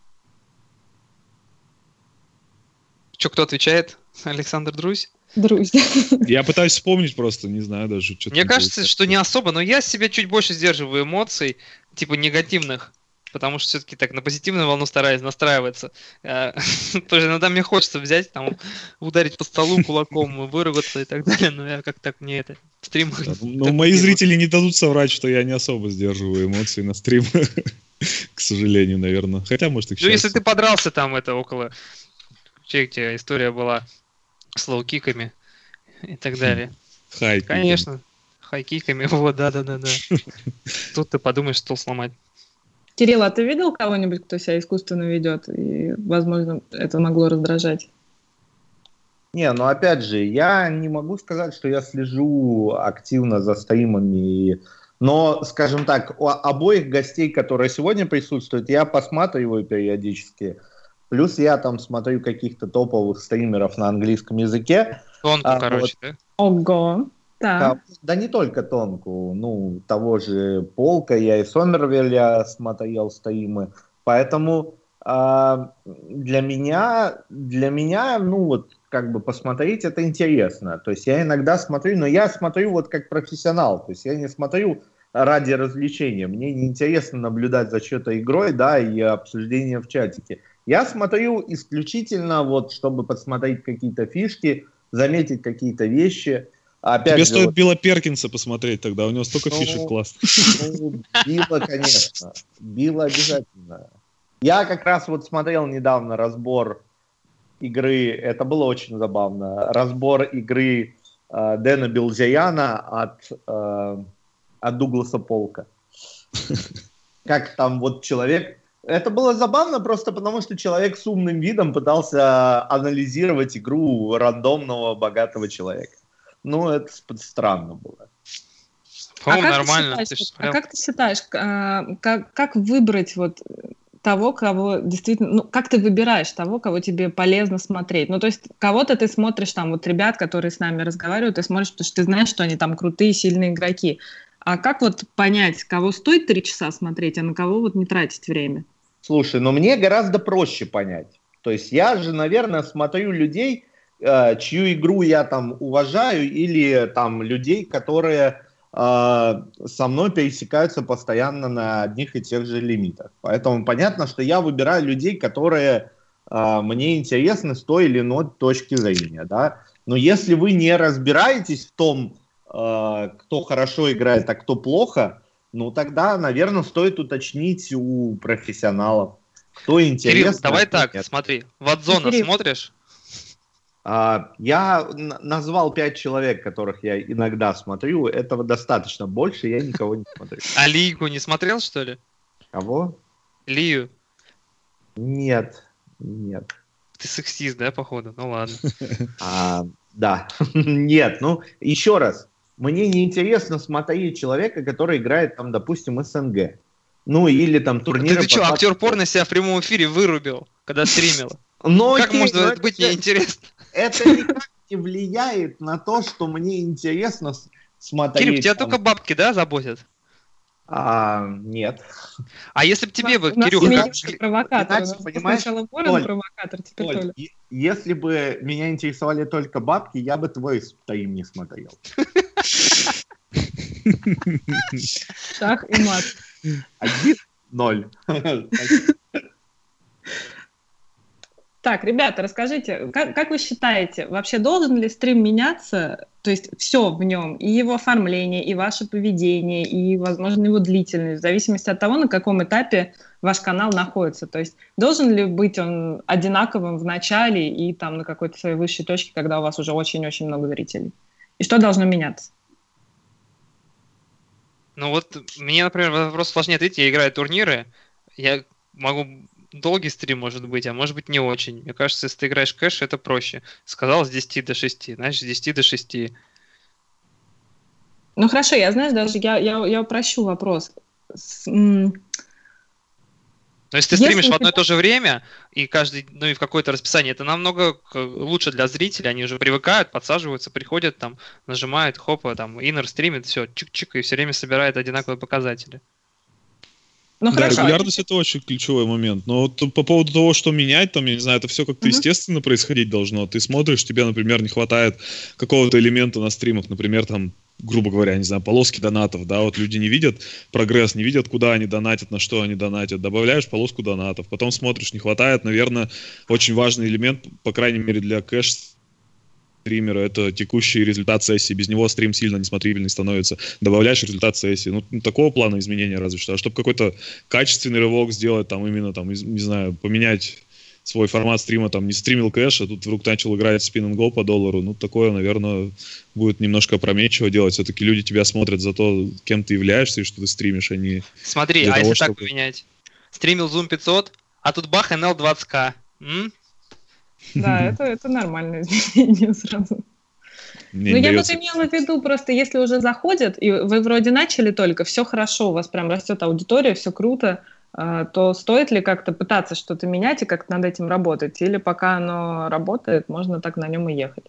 Кто отвечает? Александр Друзь? Друзь. Я пытаюсь вспомнить просто, не знаю даже. Мне кажется, что не особо, но я себя чуть больше сдерживаю эмоций, типа негативных, потому что все-таки так на позитивную волну стараюсь настраиваться. Тоже иногда мне хочется взять, там, ударить по столу кулаком, выругаться и так далее, но я как так не это. Стрим. Ну, мои зрители не дадут соврать, что я не особо сдерживаю эмоции на стримах, к сожалению, наверное. Хотя, может, и к счастью. Ну, если ты подрался там, это около... Чья история была с лоу-киками и так далее. Хай-киками. Конечно, хай-киками, вот, да. Тут ты подумаешь, стол сломать. Кирилл, а ты видел кого-нибудь, кто себя искусственно ведет? И, возможно, это могло раздражать. Не, ну опять же, я не могу сказать, что я слежу активно за стримами. Но, скажем так, у обоих гостей, которые сегодня присутствуют, я посматриваю периодически. Плюс я там смотрю каких-то топовых стримеров на английском языке. Тонку, короче, да? Ого, да. Да не только тонку, ну, того же Полка, я и Сомервеля смотрел стримы. Поэтому для меня, ну, вот, как бы посмотреть это интересно. То есть я иногда смотрю, но я смотрю вот как профессионал. То есть я не смотрю ради развлечения. Мне неинтересно наблюдать за чьей-то игрой, да, и обсуждением в чатике. Я смотрю исключительно, вот, чтобы подсмотреть какие-то фишки, заметить какие-то вещи. Опять Тебе же, стоит Билла Перкинса посмотреть тогда, у него столько фишек классных. Билла, конечно. Билла обязательно. Я как раз вот смотрел недавно разбор игры, это было очень забавно, разбор игры Дэна Билзяяна от Дугласа Полка. Как там вот человек... Это было забавно просто потому, что человек с умным видом пытался анализировать игру рандомного богатого человека. Ну, это странно было. По-моему, нормально. Как ты считаешь, как выбрать вот того, кого действительно... Ну, как ты выбираешь того, кого тебе полезно смотреть? Ну, то есть кого-то ты смотришь, там, вот ребят, которые с нами разговаривают, ты смотришь, потому что ты знаешь, что они там крутые, сильные игроки. А как вот понять, кого стоит 3 часа смотреть, а на кого вот не тратить время? Слушай, но мне гораздо проще понять. То есть я же, наверное, смотрю людей, чью игру я там уважаю, или там людей, которые со мной пересекаются постоянно на одних и тех же лимитах. Поэтому понятно, что я выбираю людей, которые мне интересны с той или иной точки зрения. Да? Но если вы не разбираетесь в том, кто хорошо играет, а кто плохо, ну тогда, наверное, стоит уточнить у профессионалов, кто интересно. Кирилл, давай так, смотри, Ватзона смотришь? Я назвал 5 человек, которых я иногда смотрю. Этого достаточно. Больше я никого не смотрю. А Лигу не смотрел, что ли? Кого? Лию. Нет. Ты сексист, да, походу? Ну ладно. Да. Нет, ну, еще раз. Мне неинтересно смотреть человека, который играет, там, допустим, СНГ. Ну, или там турниры... Ты что, актер порно себя в прямом эфире вырубил, когда стримил? Но, как может быть неинтересно? Это никак не влияет на то, что мне интересно смотреть... Кирилл, тебя там- только бабки, да, заботят? Нет. А если бы тебе, У нас Кирюха, сменился как- провокатор. Иначе, У нас понимаешь, сначала Ворон Толь, провокатор, теперь Толь, Толя. если бы меня интересовали только бабки, я бы твой стрим не смотрел. Шах и мат. 1-0. Так, ребята, расскажите, как вы считаете, вообще должен ли стрим меняться? То есть все в нем, и его оформление, и ваше поведение, и, возможно, его длительность, в зависимости от того, на каком этапе ваш канал находится. То есть должен ли быть он одинаковым в начале и там на какой-то своей высшей точке, когда у вас уже очень-очень много зрителей? И что должно меняться? Ну вот, мне, например, вопрос сложнее ответить, я играю турниры, я могу... Долгий стрим может быть, а может быть не очень. Мне кажется, если ты играешь кэш, это проще. Сказал с 10 до 6, значит, с 10 до 6. Ну хорошо, я, знаешь, даже я упрощу вопрос. Но если ты Если стримишь в у одно и тебя- то же время, и каждый, ну и в какое-то расписание, это намного лучше для зрителей, они уже привыкают, подсаживаются, приходят, там, нажимают, хопа, там, иннер стримит, все, чик-чик, и все время собирает одинаковые показатели. Ну Да, хорошо. регулярность это очень ключевой момент. Но вот по поводу того, что менять, там, я не знаю, это все как-то естественно происходить должно. Ты смотришь, тебе, например, не хватает какого-то элемента на стримах, например, там, грубо говоря, не знаю, полоски донатов, да, вот люди не видят прогресс, не видят, куда они донатят, на что они донатят, добавляешь полоску донатов, потом смотришь, не хватает, наверное, очень важный элемент, по крайней мере, для кэш стримера, это текущий результат сессии. Без него стрим сильно несмотрибельный становится. Добавляешь результат сессии. Ну, такого плана изменения разве что. А чтобы какой-то качественный рывок сделать, там, именно, там, не знаю, поменять свой формат стрима, там, не стримил кэш, а тут вдруг начал играть в Spin and Go по $1, ну, такое, наверное, будет немножко опрометчиво делать. Все-таки люди тебя смотрят за то, кем ты являешься и что ты стримишь, а не... Смотри, для а того, если так чтобы- поменять? Стримил Zoom 500, а тут бах, NL 20к. Да, это нормальное изменение сразу. Мне Ну, не я вот дается- имела в виду, просто если уже заходят, и вы вроде начали только, все хорошо, у вас прям растет аудитория, все круто, то стоит ли как-то пытаться что-то менять и как-то над этим работать? Или пока оно работает, можно так на нем и ехать?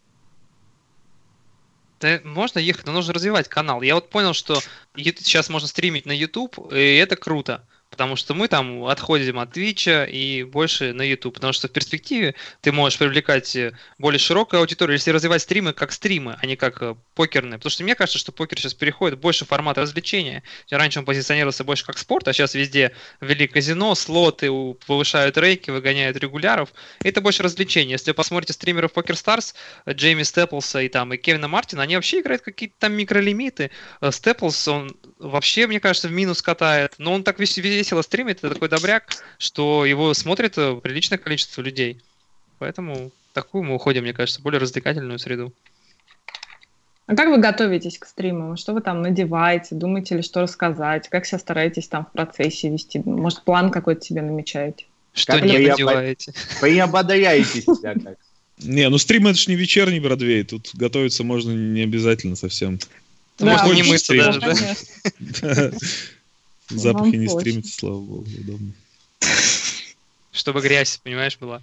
Да, можно ехать, но нужно развивать канал. Я вот понял, что сейчас можно стримить на YouTube, и это круто. Потому что мы там отходим от Твича и больше на YouTube. Потому что в перспективе ты можешь привлекать более широкую аудиторию, если развивать стримы как стримы, а не как покерные. Потому что мне кажется, что покер сейчас переходит больше в формат развлечения. Раньше он позиционировался больше как спорт, а сейчас везде ввели казино, слоты, повышают рейки, выгоняют регуляров. Это больше развлечение. Если вы посмотрите стримеров PokerStars, Джейми Степлса и Кевина Мартина, они вообще играют какие-то там микролимиты. Степлс, он вообще, мне кажется, в минус катает. Но он так весело стримит, это такой добряк, что его смотрит приличное количество людей. Поэтому такую мы уходим, мне кажется, в более развлекательную среду. А как вы готовитесь к стримам? Что вы там надеваете? Думаете ли, что рассказать? Как себя стараетесь там в процессе вести? Может, план какой-то себе намечаете? Что Как не я надеваете? Приободряете себя как. Не, ну стрим это ж не вечерний Бродвей, тут готовиться можно не обязательно совсем. Можно не вот мыться это, даже, да? конечно. Запахи Вам не точно. стримятся, слава богу, удобно. Чтобы грязь, понимаешь, была.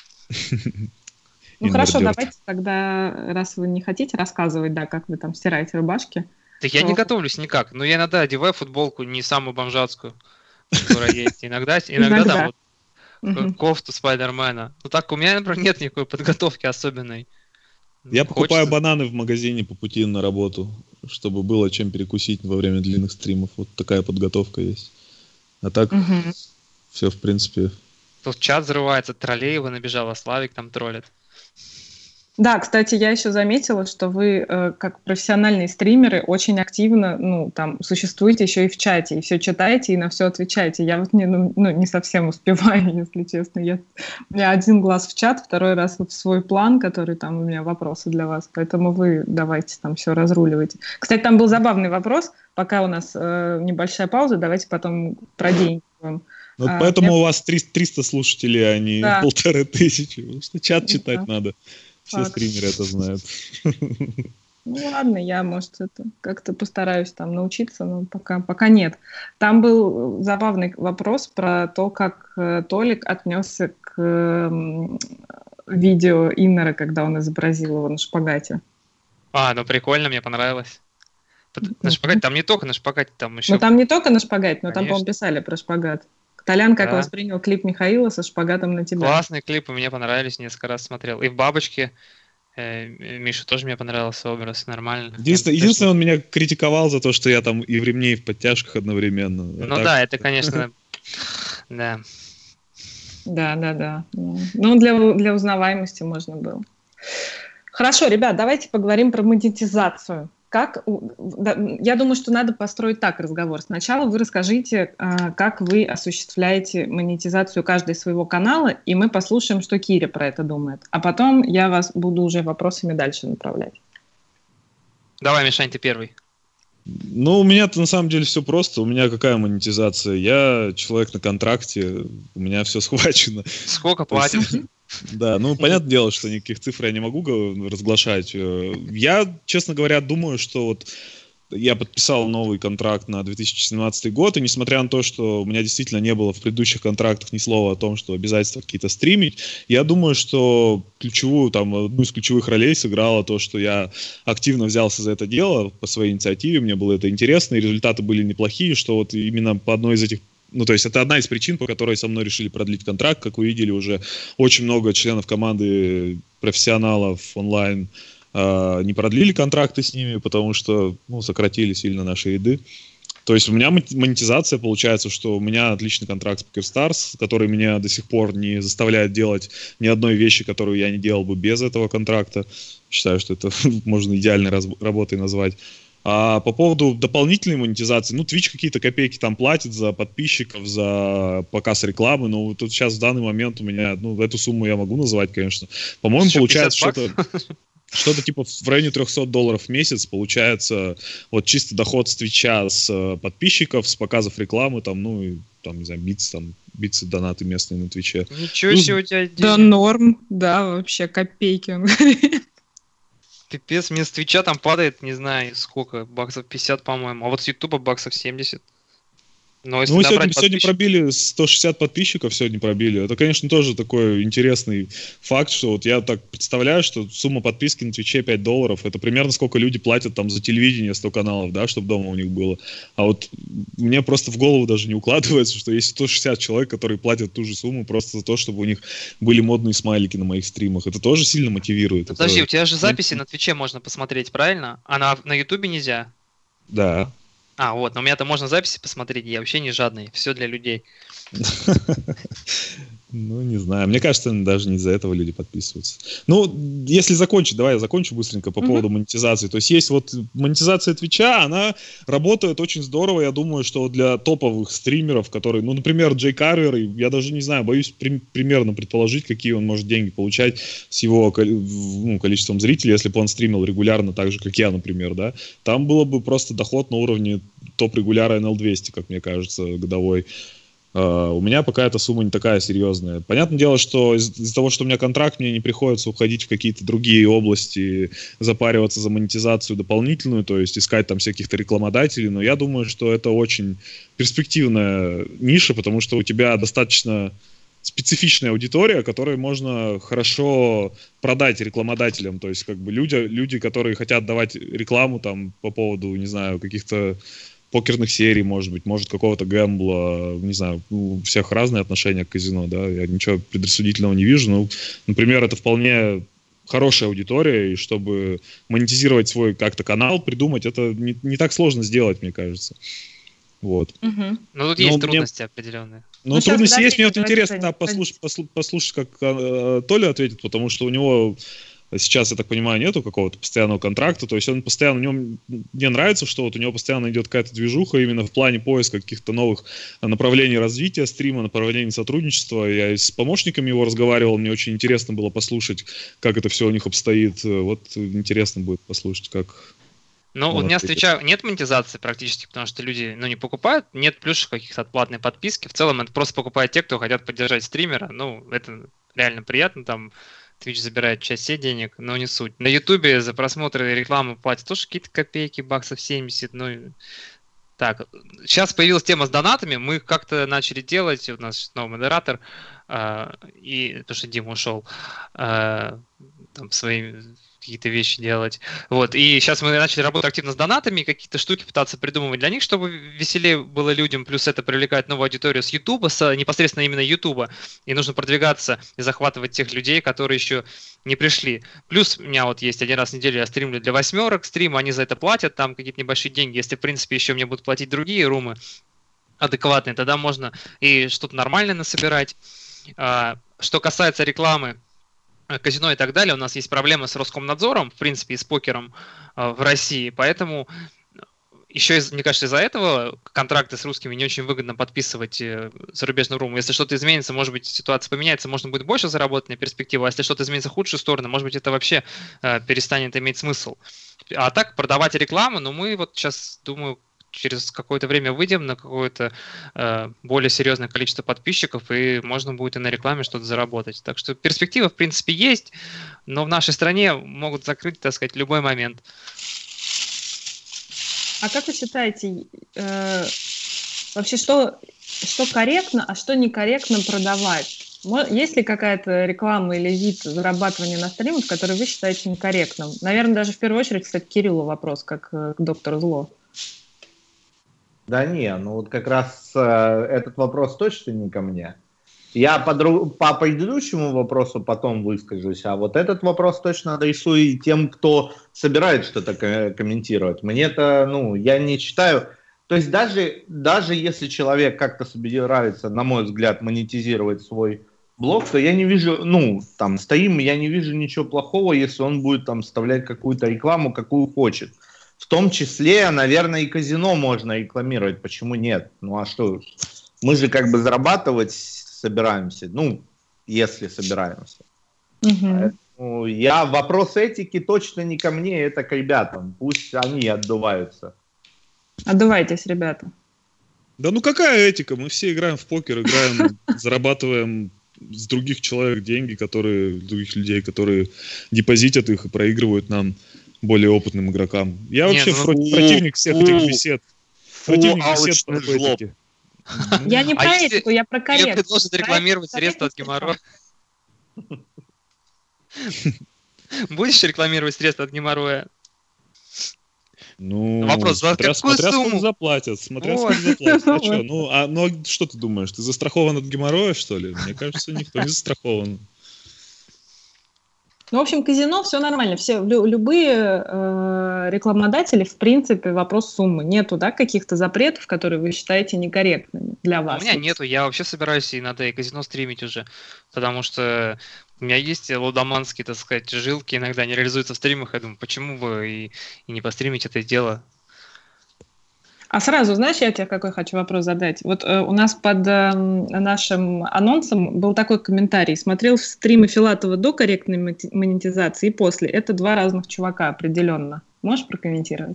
Ну хорошо, Инвардёр. давайте тогда, раз вы не хотите рассказывать, да, как вы там стираете рубашки. Так я не Ну. готовлюсь никак. Но я иногда одеваю футболку не самую бомжатскую, которая есть. Иногда Иногда. там вот Мгм. кофту Спайдермена. Ну так у меня, например, нет никакой подготовки особенной. Я покупаю Хочется. бананы в магазине по пути на работу, чтобы было чем перекусить во время длинных стримов. Вот такая подготовка есть. А так Мгм. все, в принципе. Тут чат взрывается, Троллеева набежала, Славик там троллит. Да, кстати, я еще заметила, что вы, как профессиональные стримеры, очень активно, ну, там, существуете еще и в чате, и все читаете, и на все отвечаете. Я вот не совсем успеваю, если честно. У меня один глаз в чат, второй раз вот в свой план, который там у меня вопросы для вас, поэтому вы давайте там все разруливайте. Кстати, там был забавный вопрос, пока у нас небольшая пауза, давайте потом про деньги будем. Вот поэтому я- у вас 300 слушателей, а не Да. 1500. Потому что чат читать Да. надо. Все Факт. стримеры это знают. Ну ладно, я, может, это как-то постараюсь там научиться, но пока нет. Там был забавный вопрос про то, как Толик отнесся к видео Иннера, когда он изобразил его на шпагате. Ну прикольно, мне понравилось. На шпагате, там не только на шпагате, там еще... Ну, там не только на шпагате, но там, Конечно. по-моему, писали про шпагат. Толян как Да. воспринял клип Михаила со шпагатом на тебя? Классные клипы, мне понравились, несколько раз смотрел. И в «Бабочке» Миша тоже мне понравился образ, нормально. Единственное, он меня критиковал за то, что я там и в ремне, и в подтяжках одновременно. Ну да, это, конечно, да. Да. Ну, для узнаваемости можно было. Хорошо, ребят, давайте поговорим про монетизацию. Я думаю, что надо построить так разговор. Сначала вы расскажите, как вы осуществляете монетизацию каждого своего канала, и мы послушаем, что Киря про это думает. А потом я вас буду уже вопросами дальше направлять. Давай, Мишань, ты первый. Ну, у меня-то на самом деле все просто. У меня какая монетизация? Я человек на контракте, у меня все схвачено. Сколько платим? Да, ну, понятное дело, что никаких цифр я не могу разглашать. Я, честно говоря, думаю, что вот я подписал новый контракт на 2017 год, и несмотря на то, что у меня действительно не было в предыдущих контрактах ни слова о том, что обязательства какие-то стримить, я думаю, что одну из ключевых ролей сыграло то, что я активно взялся за это дело по своей инициативе, мне было это интересно, и результаты были неплохие, что вот именно по одной из этих. Ну, то есть это одна из причин, по которой со мной решили продлить контракт. Как вы видели, уже очень много членов команды профессионалов онлайн не продлили контракты с ними, потому что сократили сильно наши ряды. То есть у меня монетизация получается, что у меня отличный контракт с PokerStars, который меня до сих пор не заставляет делать ни одной вещи, которую я не делал бы без этого контракта. Считаю, что это можно идеальной работой назвать. А по поводу дополнительной монетизации, Twitch какие-то копейки там платит за подписчиков, за показ рекламы, но тут сейчас в данный момент у меня, эту сумму я могу назвать, конечно. По-моему, Еще получается 50 что-то типа в районе $300 в месяц получается вот чисто доход с Твича, с подписчиков, с показов рекламы, не знаю, битсы, донаты местные на Твиче. Ничего себе у тебя Да, норм, да, вообще копейки, он говорит. Пипец, мне с Твича там падает, не знаю, сколько, баксов 50, по-моему, а вот с Ютуба баксов 70. Но если сегодня пробили 160 подписчиков, Это, конечно, тоже такой интересный факт, что вот я так представляю, что сумма подписки на Твиче $5, это примерно сколько люди платят там за телевидение 100 каналов, да, чтобы дома у них было. А вот мне просто в голову даже не укладывается, что есть 160 человек, которые платят ту же сумму просто за то, чтобы у них были модные смайлики на моих стримах. Это тоже сильно мотивирует. Подожди, у тебя же записи на Твиче можно посмотреть, правильно? А на Ютубе нельзя? Да. Вот, но у меня-то можно записи посмотреть, я вообще не жадный, все для людей. Не знаю. Мне кажется, даже не из-за этого люди подписываются. Если закончить, давай я закончу быстренько по поводу монетизации. То есть вот монетизация Твича, она работает очень здорово. Я думаю, что для топовых стримеров, которые, например, Джей Карвер, я даже не знаю, боюсь примерно предположить, какие он может деньги получать с его количеством зрителей, если бы он стримил регулярно, так же, как я, например, да. Там было бы просто доход на уровне топ-регуляра NL200, как мне кажется, годовой. У меня пока эта сумма не такая серьезная. Понятное дело, что из-за того, что у меня контракт, мне не приходится уходить в какие-то другие области, запариваться за монетизацию дополнительную, то есть искать там всяких-то рекламодателей, но я думаю, что это очень перспективная ниша, потому что у тебя достаточно специфичная аудитория, которой можно хорошо продать рекламодателям, то есть как бы люди, которые хотят давать рекламу там по поводу, не знаю, каких-то покерных серий, может какого-то гэмбла, не знаю, у всех разные отношения к казино, да, я ничего предрассудительного не вижу, например, это вполне хорошая аудитория, и чтобы монетизировать свой как-то канал, придумать, это не так сложно сделать, мне кажется. Вот. Тут есть трудности определенные. Трудности есть, мне вот интересно послушать, как Толя ответит, потому что у него сейчас, я так понимаю, нету какого-то постоянного контракта, то есть он постоянно, мне нравится, что вот у него постоянно идет какая-то движуха именно в плане поиска каких-то новых направлений развития стрима, направлений сотрудничества. Я с помощниками его разговаривал, мне очень интересно было послушать, как это все у них обстоит. Вот интересно будет послушать, как... у меня с Твича нет монетизации практически, потому что люди, не покупают, нет плюшек каких-то от платной подписки. В целом это просто покупают те, кто хотят поддержать стримера. Это реально приятно, там Twitch забирает часть всех денег, но не суть. На Ютубе за просмотры и рекламу платят тоже какие-то копейки, баксов 70. Так, сейчас появилась тема с донатами, мы как-то начали делать, у нас новый модератор, потому что Дима ушел, там своими какие-то вещи делать. Вот. И сейчас мы начали работать активно с донатами, какие-то штуки пытаться придумывать для них, чтобы веселее было людям. Плюс это привлекает новую аудиторию с Ютуба, непосредственно именно Ютуба. И нужно продвигаться и захватывать тех людей, которые еще не пришли. Плюс у меня вот есть один раз в неделю я стримлю для 8 стрим, они за это платят, там какие-то небольшие деньги. Если, в принципе, еще мне будут платить другие румы адекватные, тогда можно и что-то нормальное насобирать. Что касается рекламы, казино и так далее, у нас есть проблемы с Роскомнадзором, в принципе, и с покером в России, поэтому еще, мне кажется, из-за этого контракты с русскими не очень выгодно подписывать зарубежную руму. Если что-то изменится, может быть, ситуация поменяется, можно будет больше заработать на перспективу, а если что-то изменится в худшую сторону, может быть, это вообще перестанет иметь смысл. А так, продавать рекламу, но мы вот сейчас, думаю, через какое-то время выйдем на какое-то более серьезное количество подписчиков, и можно будет и на рекламе что-то заработать. Так что перспектива, в принципе, есть, но в нашей стране могут закрыть, так сказать, в любой момент. А как вы считаете, вообще что корректно, а что некорректно продавать? Есть ли какая-то реклама или вид зарабатывания на стримах, который вы считаете некорректным? Наверное, даже в первую очередь, кстати, Кириллу вопрос, как к доктору Зло. Да не, ну вот как раз этот вопрос точно не ко мне. Я по предыдущему вопросу потом выскажусь, а вот этот вопрос точно адресую тем, кто собирает что-то комментировать. Мне-то, я не считаю... То есть даже если человек как-то собирается, на мой взгляд, монетизировать свой блог, то я не вижу, стрим, я не вижу ничего плохого, если он будет там вставлять какую-то рекламу, какую хочет. В том числе, наверное, и казино можно рекламировать. Почему нет? Ну а что? Мы же как бы зарабатывать собираемся. Если собираемся. Угу. Поэтому вопрос этики точно не ко мне, это к ребятам. Пусть они отдуваются. Отдувайтесь, ребята. Да какая этика? Мы все играем в покер, зарабатываем с других человек деньги, других людей, которые депозитят их и проигрывают нам, более опытным игрокам. Я вообще противник всех этих бесед. Противник бесед по этике. Я не про этику, я про корректность. Мне предложат рекламировать средства от геморроя. Будешь рекламировать средства от геморроя? Вопрос, смотря сколько заплатят. А что ты думаешь? Ты застрахован от геморроя, что ли? Мне кажется, никто не застрахован. В общем, казино все нормально. Любые рекламодатели, в принципе, вопрос суммы. Нету, каких-то запретов, которые вы считаете некорректными для вас? У меня нету. Я вообще собираюсь иногда и казино стримить уже, потому что у меня есть лудоманские, так сказать, жилки, иногда не реализуются в стримах. Я думаю, почему бы и не постримить это дело? А сразу, знаешь, я тебе какой хочу вопрос задать. Вот у нас под нашим анонсом был такой комментарий. Смотрел стримы Филатова до корректной монетизации и после. Это два разных чувака определенно. Можешь прокомментировать?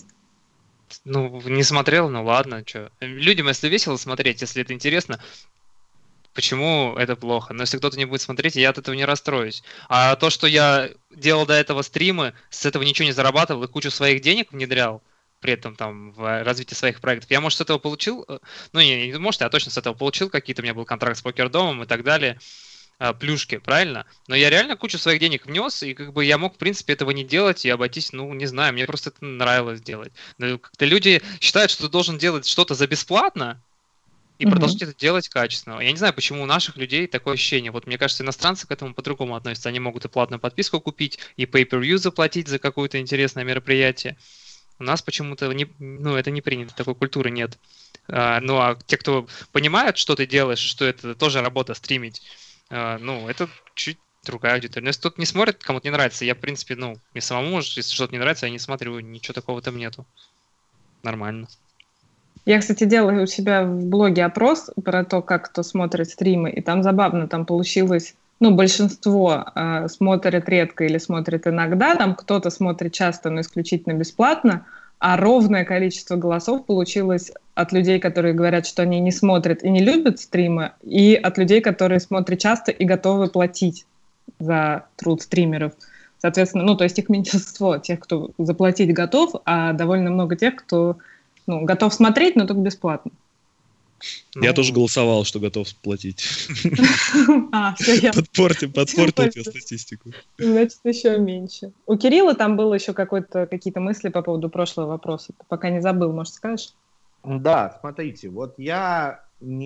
Не смотрел, ладно, что. Людям, если весело смотреть, если это интересно, почему это плохо? Но если кто-то не будет смотреть, я от этого не расстроюсь. А то, что я делал до этого стримы, с этого ничего не зарабатывал и кучу своих денег внедрял, при этом там в развитии своих проектов. Я, может, с этого получил, я точно с этого получил какие-то, у меня был контракт с покердомом и так далее, плюшки, правильно? Но я реально кучу своих денег внес, и я мог, в принципе, этого не делать и обойтись, не знаю, мне просто это нравилось делать. Но как-то люди считают, что ты должен делать что-то за бесплатно и продолжать это делать качественно. Я не знаю, почему у наших людей такое ощущение. Вот мне кажется, иностранцы к этому по-другому относятся. Они могут и платную подписку купить, и pay-per-view заплатить за какое-то интересное мероприятие. У нас почему-то это не принято, такой культуры нет. А те, кто понимают, что ты делаешь, что это тоже работа стримить, это чуть другая аудитория. Но если кто-то не смотрит, кому-то не нравится, я, в принципе, мне самому, если что-то не нравится, я не смотрю, ничего такого там нету. Нормально. Я, кстати, делаю у себя в блоге опрос про то, как кто смотрит стримы, и там забавно, там получилось... большинство смотрит редко или смотрит иногда, там кто-то смотрит часто, но исключительно бесплатно, а ровное количество голосов получилось от людей, которые говорят, что они не смотрят и не любят стримы, и от людей, которые смотрят часто и готовы платить за труд стримеров. Соответственно, то есть их меньшинство, тех, кто заплатить готов, а довольно много тех, кто готов смотреть, но только бесплатно. Я тоже голосовал, что готов платить. Подпортил тебе статистику. Значит, еще меньше. У Кирилла там было еще какие-то мысли по поводу прошлого вопроса. Ты пока не забыл, может, скажешь? Да, смотрите, вот я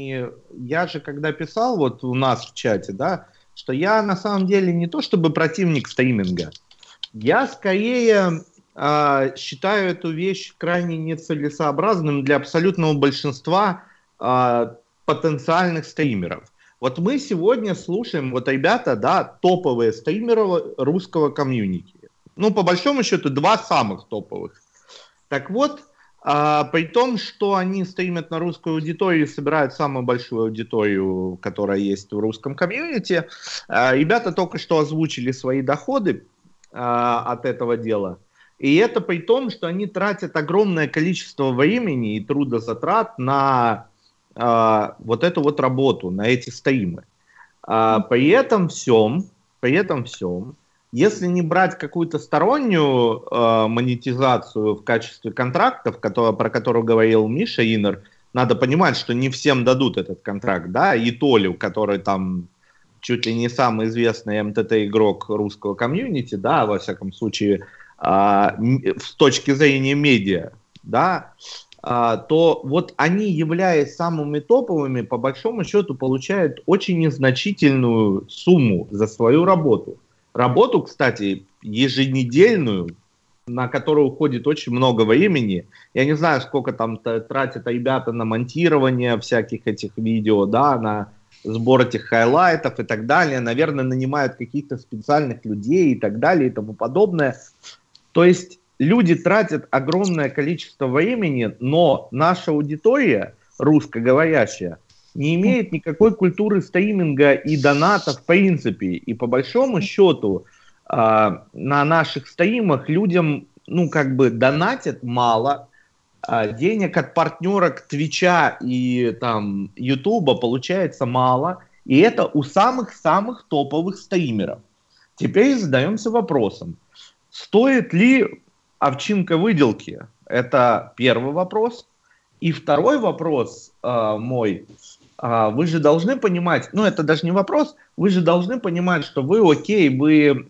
же когда писал вот у нас в чате, да, что я на самом деле не то чтобы противник стриминга, я скорее считаю эту вещь крайне нецелесообразным для абсолютного большинства потенциальных стримеров. Вот мы сегодня слушаем, вот ребята, да, топовые стримеры русского комьюнити. Ну, по большому счету, 2 самых топовых. Так вот, при том, что они стримят на русскую аудиторию и собирают самую большую аудиторию, которая есть в русском комьюнити, ребята только что озвучили свои доходы от этого дела. И это при том, что они тратят огромное количество времени и трудозатрат на вот эту вот работу, на эти стримы. При этом всем, если не брать какую-то стороннюю монетизацию в качестве контрактов, про которую говорил Миша Иннер, надо понимать, что не всем дадут этот контракт, да, и Толю, который там чуть ли не самый известный МТТ-игрок русского комьюнити, да, во всяком случае, с точки зрения медиа, да, то вот они, являясь самыми топовыми, по большому счету получают очень незначительную сумму за свою работу. Работу, кстати, еженедельную, на которую уходит очень много времени. Я не знаю, сколько там тратят ребята на монтирование всяких этих видео, да, на сбор этих хайлайтов и так далее. Наверное, нанимают каких-то специальных людей и так далее и тому подобное. То есть люди тратят огромное количество времени, но наша аудитория, русскоговорящая, не имеет никакой культуры стриминга и доната в принципе. И по большому счету на наших стримах людям, ну, как бы донатят мало, денег от партнерок Твича и там Ютуба получается мало, и это у самых-самых топовых стримеров. Теперь задаемся вопросом, стоит ли овчинка выделки? Это первый вопрос. И второй вопрос мой. Вы же должны понимать, ну это даже не вопрос, вы же должны понимать, что вы вы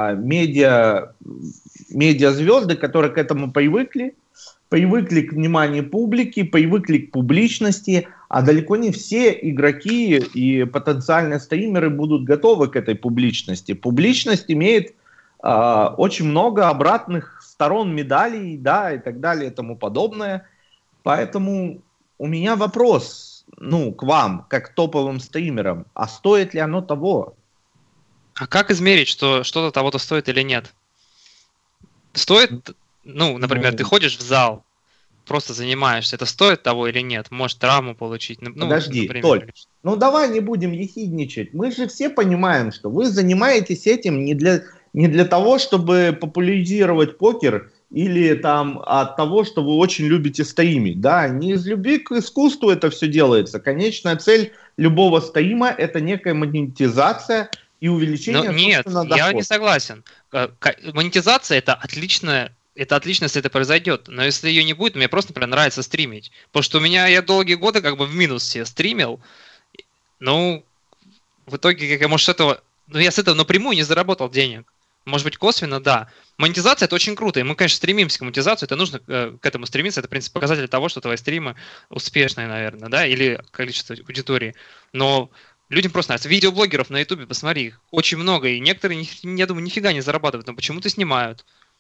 медиазвезды, которые к этому привыкли к вниманию публики, привыкли к публичности, а далеко не все игроки и потенциальные стримеры будут готовы к этой публичности. Публичность имеет очень много обратных сторон медалей, да, и так далее, и тому подобное. Поэтому у меня вопрос, к вам, как топовым стримерам, а стоит ли оно того? А как измерить, что что-то того-то стоит или нет? Стоит, например, ты ходишь в зал, просто занимаешься, это стоит того или нет? Может, травму получить? Подожди, например. Толь, давай не будем ехидничать. Мы же все понимаем, что вы занимаетесь этим не для того, чтобы популяризировать покер или там от того, что вы очень любите стримить. Да, не из любви к искусству это все делается. Конечная цель любого стрима – это некая монетизация и увеличение собственного дохода. Я не согласен. Монетизация – это отлично, если это произойдет. Но если ее не будет, мне просто, например, нравится стримить. Потому что я долгие годы как бы в минус себе стримил. В итоге, я с этого напрямую не заработал денег. Может быть, косвенно, да. Монетизация – это очень круто, и мы, конечно, стремимся к монетизации, это нужно к этому стремиться, это, в принципе, показатель того, что твои стримы успешные, наверное, да, или количество аудитории. Но людям просто нравится. Видеоблогеров на Ютубе, посмотри, их очень много, и некоторые, я думаю, нифига не зарабатывают, но почему-то снимают.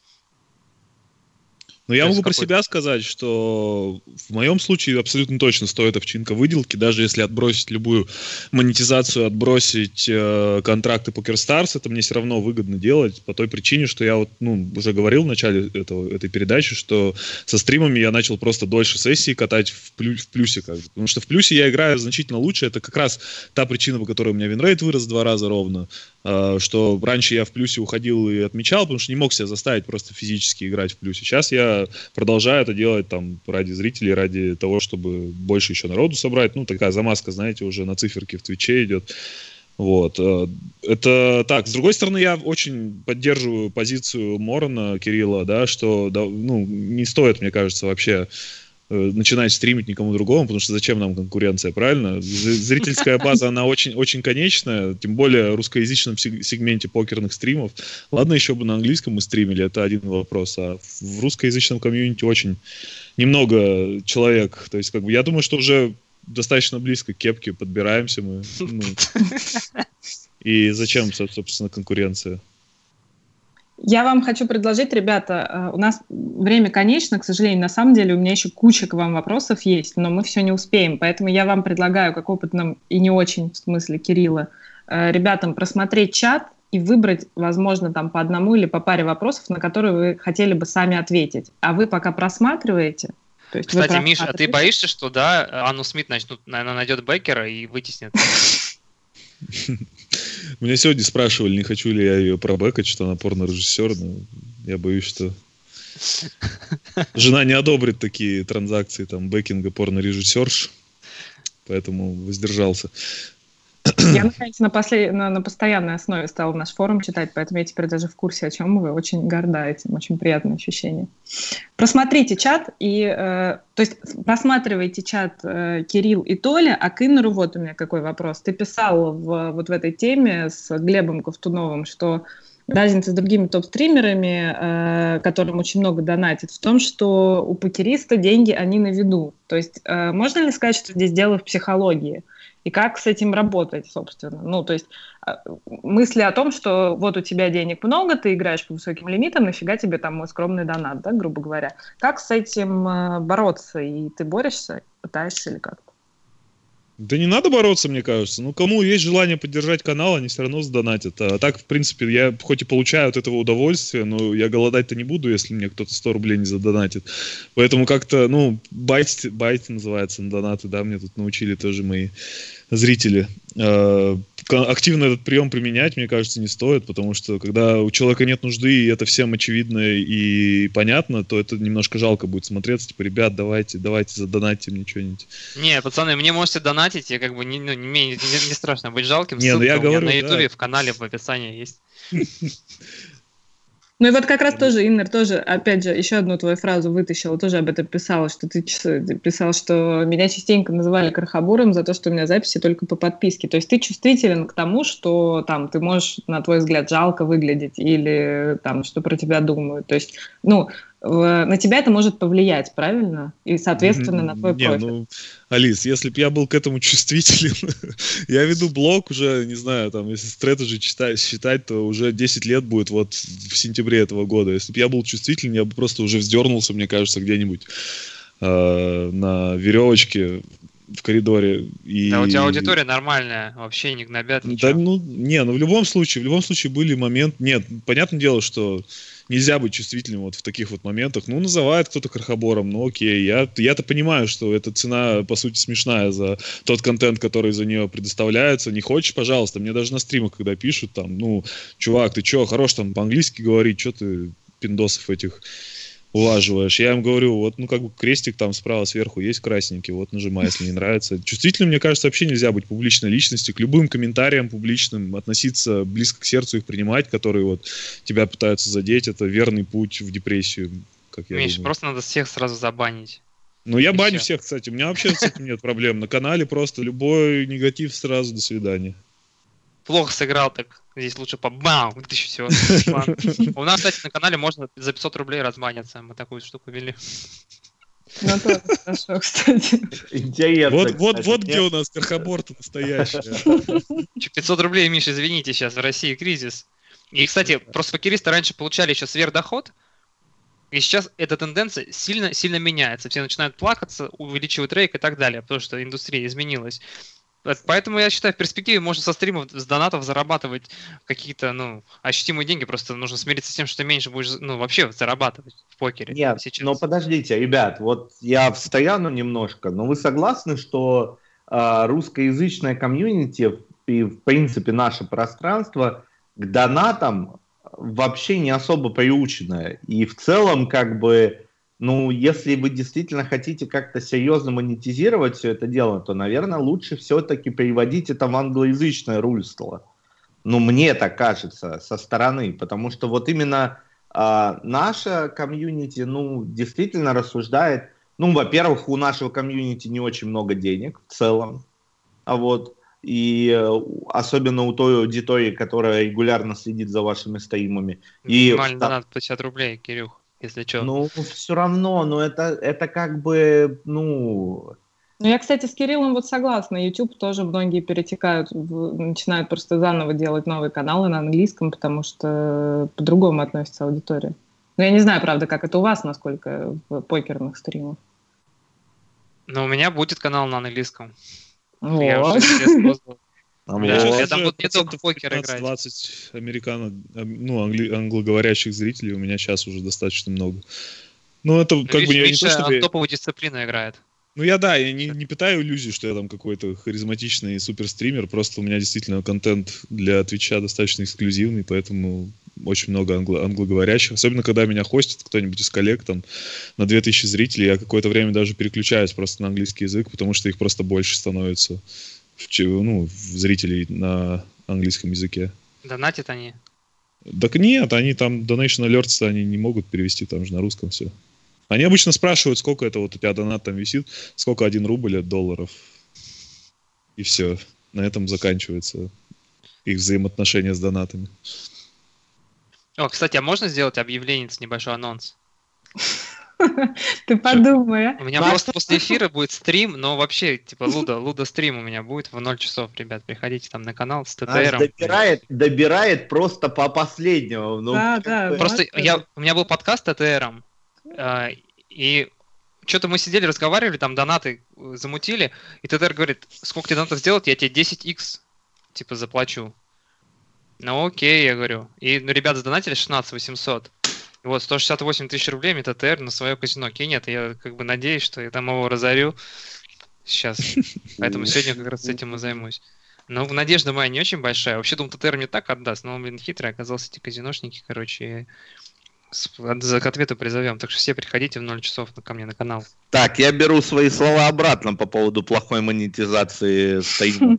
Но я могу про себя сказать, что в моем случае абсолютно точно стоит овчинка выделки, даже если отбросить любую монетизацию, отбросить контракты PokerStars, это мне все равно выгодно делать по той причине, что я уже говорил в начале этой передачи, что со стримами я начал просто дольше сессии катать в плюсе, потому что в плюсе я играю значительно лучше, это как раз та причина, по которой у меня винрейт вырос в 2 раза ровно, что раньше я в плюсе уходил и отмечал, потому что не мог себя заставить просто физически играть в плюсе. Сейчас я продолжаю это делать там ради зрителей, ради того, чтобы больше еще народу собрать. Такая замазка, знаете, уже на циферке в Твиче идет. Вот. Это так. С другой стороны, я очень поддерживаю позицию Морона, Кирилла, да, что не стоит, мне кажется, вообще начинать стримить никому другому, потому что зачем нам конкуренция, правильно? Зрительская база, она очень, очень конечная, тем более в русскоязычном сегменте покерных стримов. Ладно, еще бы на английском мы стримили, это один вопрос, а в русскоязычном комьюнити очень немного человек. То есть, как бы, я думаю, что уже достаточно близко к кепке подбираемся мы. Ну, и зачем, собственно, конкуренция? Я вам хочу предложить, ребята, у нас время конечно, к сожалению, на самом деле у меня еще куча к вам вопросов есть, но мы все не успеем, поэтому я вам предлагаю, как опытным и не очень, в смысле Кирилла, ребятам просмотреть чат и выбрать, возможно, там по одному или по паре вопросов, на которые вы хотели бы сами ответить. А вы пока просматриваете. То есть кстати, Миша, а ты боишься, что, да, Анну Смит найдет Беккера и вытеснит? Меня сегодня спрашивали, не хочу ли я ее пробэкать, что она порно-режиссер, но я боюсь, что жена не одобрит такие транзакции, там, бэкинга порно-режиссерш, поэтому воздержался. Я, наконец, на постоянной основе стала наш форум читать, поэтому я теперь даже в курсе, о чем вы. Очень горда этим, очень приятное ощущение. Просмотрите чат, то есть просматривайте чат Кирилл и Толя, а к Иннеру вот у меня какой вопрос. Ты писал вот в этой теме с Глебом Ковтуновым, что разница с другими топ-стримерами, которым очень много донатит, в том, что у покериста деньги, они на виду. То есть можно ли сказать, что здесь дело в психологии? И как с этим работать, собственно? Ну, то есть мысли о том, что вот у тебя денег много, ты играешь по высоким лимитам, нафига тебе там мой скромный донат, да, грубо говоря. Как с этим бороться? И ты борешься, пытаешься или как-то? Да не надо бороться, мне кажется. Ну, кому есть желание поддержать канал, они все равно задонатят. А так, в принципе, я хоть и получаю от этого удовольствие, но я голодать-то не буду, если мне кто-то 100 рублей не задонатит. Поэтому как-то, ну, байтить называется на донаты, да, мне тут научили тоже мои зрители. Активно этот прием применять, мне кажется, не стоит, потому что когда у человека нет нужды, и это всем очевидно и понятно, то это немножко жалко будет смотреться. Типа, ребят, давайте задонатьте мне что-нибудь. Не, пацаны, мне можете донатить, я как бы не страшно быть жалким. Не, ну я говорю, на Ютубе, в канале, в описании есть. Ну и вот как раз тоже, Иннер, тоже, опять же, еще одну твою фразу вытащила, тоже об этом писала, что ты писал, что меня частенько называли крохобором за то, что у меня записи только по подписке. То есть ты чувствителен к тому, что там ты можешь, на твой взгляд, жалко выглядеть или там, что про тебя думают. То есть, ну, на тебя это может повлиять, правильно? И, соответственно, на твой профиль. Ну, Алис, если бы я был к этому чувствителен, я веду блог уже, не знаю, там, если стратегии считать, то уже 10 лет будет вот в сентябре этого года. Если бы я был чувствителен, я бы просто уже вздернулся, мне кажется, где-нибудь на веревочке в коридоре. Да, у тебя аудитория нормальная, вообще не гнобят ничего. Да, ну, в любом случае были моменты. Нет, понятное дело, что нельзя быть чувствительным вот в таких вот моментах. Ну, называет кто-то крохобором, ну окей. Я-то понимаю, что эта цена, по сути, смешная за тот контент, который за нее предоставляется. Не хочешь, пожалуйста. Мне даже на стримах, когда пишут, там, ну, чувак, ты что, хорош там по-английски говорить, что ты пиндосов этих улаживаешь. Я им говорю, вот, ну, как бы крестик там справа сверху есть красненький, вот, нажимай, если не нравится. Чувствительным, мне кажется, вообще нельзя быть публичной личностью, к любым комментариям публичным относиться близко к сердцу, их принимать, которые вот тебя пытаются задеть, это верный путь в депрессию, как я думаю. Просто надо всех сразу забанить. Ну, я баню всех, кстати, у меня вообще с этим нет проблем. На канале просто любой негатив сразу, до свидания. Плохо сыграл, так здесь лучше побам, вытащу все. У нас, кстати, на канале можно за 500 рублей разманиться. Мы такую штуку вели. Ну, тоже хорошо, кстати. Интересно. Вот где у нас крохобор-то настоящий. 500 рублей, Миша, извините, сейчас в России кризис. И, кстати, просто покеристы раньше получали еще сверхдоход, и сейчас эта тенденция сильно меняется. Все начинают плакаться, увеличивают рейк и так далее, потому что индустрия изменилась. Поэтому я считаю, в перспективе можно со стримов, с донатов зарабатывать какие-то, ну, ощутимые деньги. Просто нужно смириться с тем, что меньше будешь, ну, вообще зарабатывать в покере. Нет, но подождите, ребят, вот я встряну немножко, но вы согласны, что русскоязычное комьюнити и, в принципе, наше пространство к донатам вообще не особо приученное. И в целом, как бы, ну, если вы действительно хотите как-то серьезно монетизировать все это дело, то, наверное, лучше все-таки переводить это в англоязычное русло. Ну, мне так кажется, со стороны. Потому что вот именно наша комьюнити, ну, действительно рассуждает Ну, во-первых, у нашего комьюнити не очень много денег в целом, и особенно у той аудитории, которая регулярно следит за вашими стримами. Минимальный донат 50 рублей, Кирюх, если что. Ну, все равно, но это как бы, Ну, я, кстати, с Кириллом вот согласна. YouTube тоже многие перетекают, начинают просто заново делать новые каналы на английском, потому что по-другому относится аудитория. Но я не знаю, правда, как это у вас, насколько в покерных стримах. Но у меня будет канал на английском. Вот. Я уже себе создал. Я там вот не только в покер играть. 20 англоговорящих зрителей у меня сейчас уже достаточно много. Ну, это как бы не то, чтобы... топовую дисциплину играет. Ну, я не питаю иллюзий, что я там какой-то харизматичный суперстример, просто у меня действительно контент для Твича достаточно эксклюзивный, поэтому очень много англоговорящих. Особенно, когда меня хостит кто-нибудь из коллег там на 2000 зрителей, я какое-то время даже переключаюсь просто на английский язык, потому что их просто больше становится, зрителей на английском языке. Донатят они? Так нет, они там Donation Alerts они не могут перевести, там же на русском все. Они обычно спрашивают, сколько это вот у тебя донат там висит, сколько 1 рубль от долларов. И все. На этом заканчивается их взаимоотношения с донатами. О, кстати, а можно сделать объявление, небольшой анонс? Ты подумай, а? У меня просто после эфира будет стрим, но вообще, типа, Луда стрим у меня будет в 0 часов, ребят. Приходите там на канал с ТТРом. Добирает просто по последнему. Да. Просто у меня был подкаст с ТТРом, и что-то мы сидели, разговаривали, там донаты замутили, и ТТР говорит, сколько тебе донатов сделать, я тебе 10x, типа, заплачу. Ну окей, я говорю. И ребята задонатили 16 800. И вот 168 тысяч рублей мне ТТР на свое казино кинет. Я как бы надеюсь, что я там его разорю сейчас. Поэтому сегодня как раз этим и займусь. Но надежда моя не очень большая. Вообще думал, ТТР мне так отдаст, но он, блин, хитрый оказался, эти казиношники, короче, к ответу призовем. Так что все приходите в 0 часов ко мне на канал. Так, я беру свои слова обратно по поводу плохой монетизации стрима.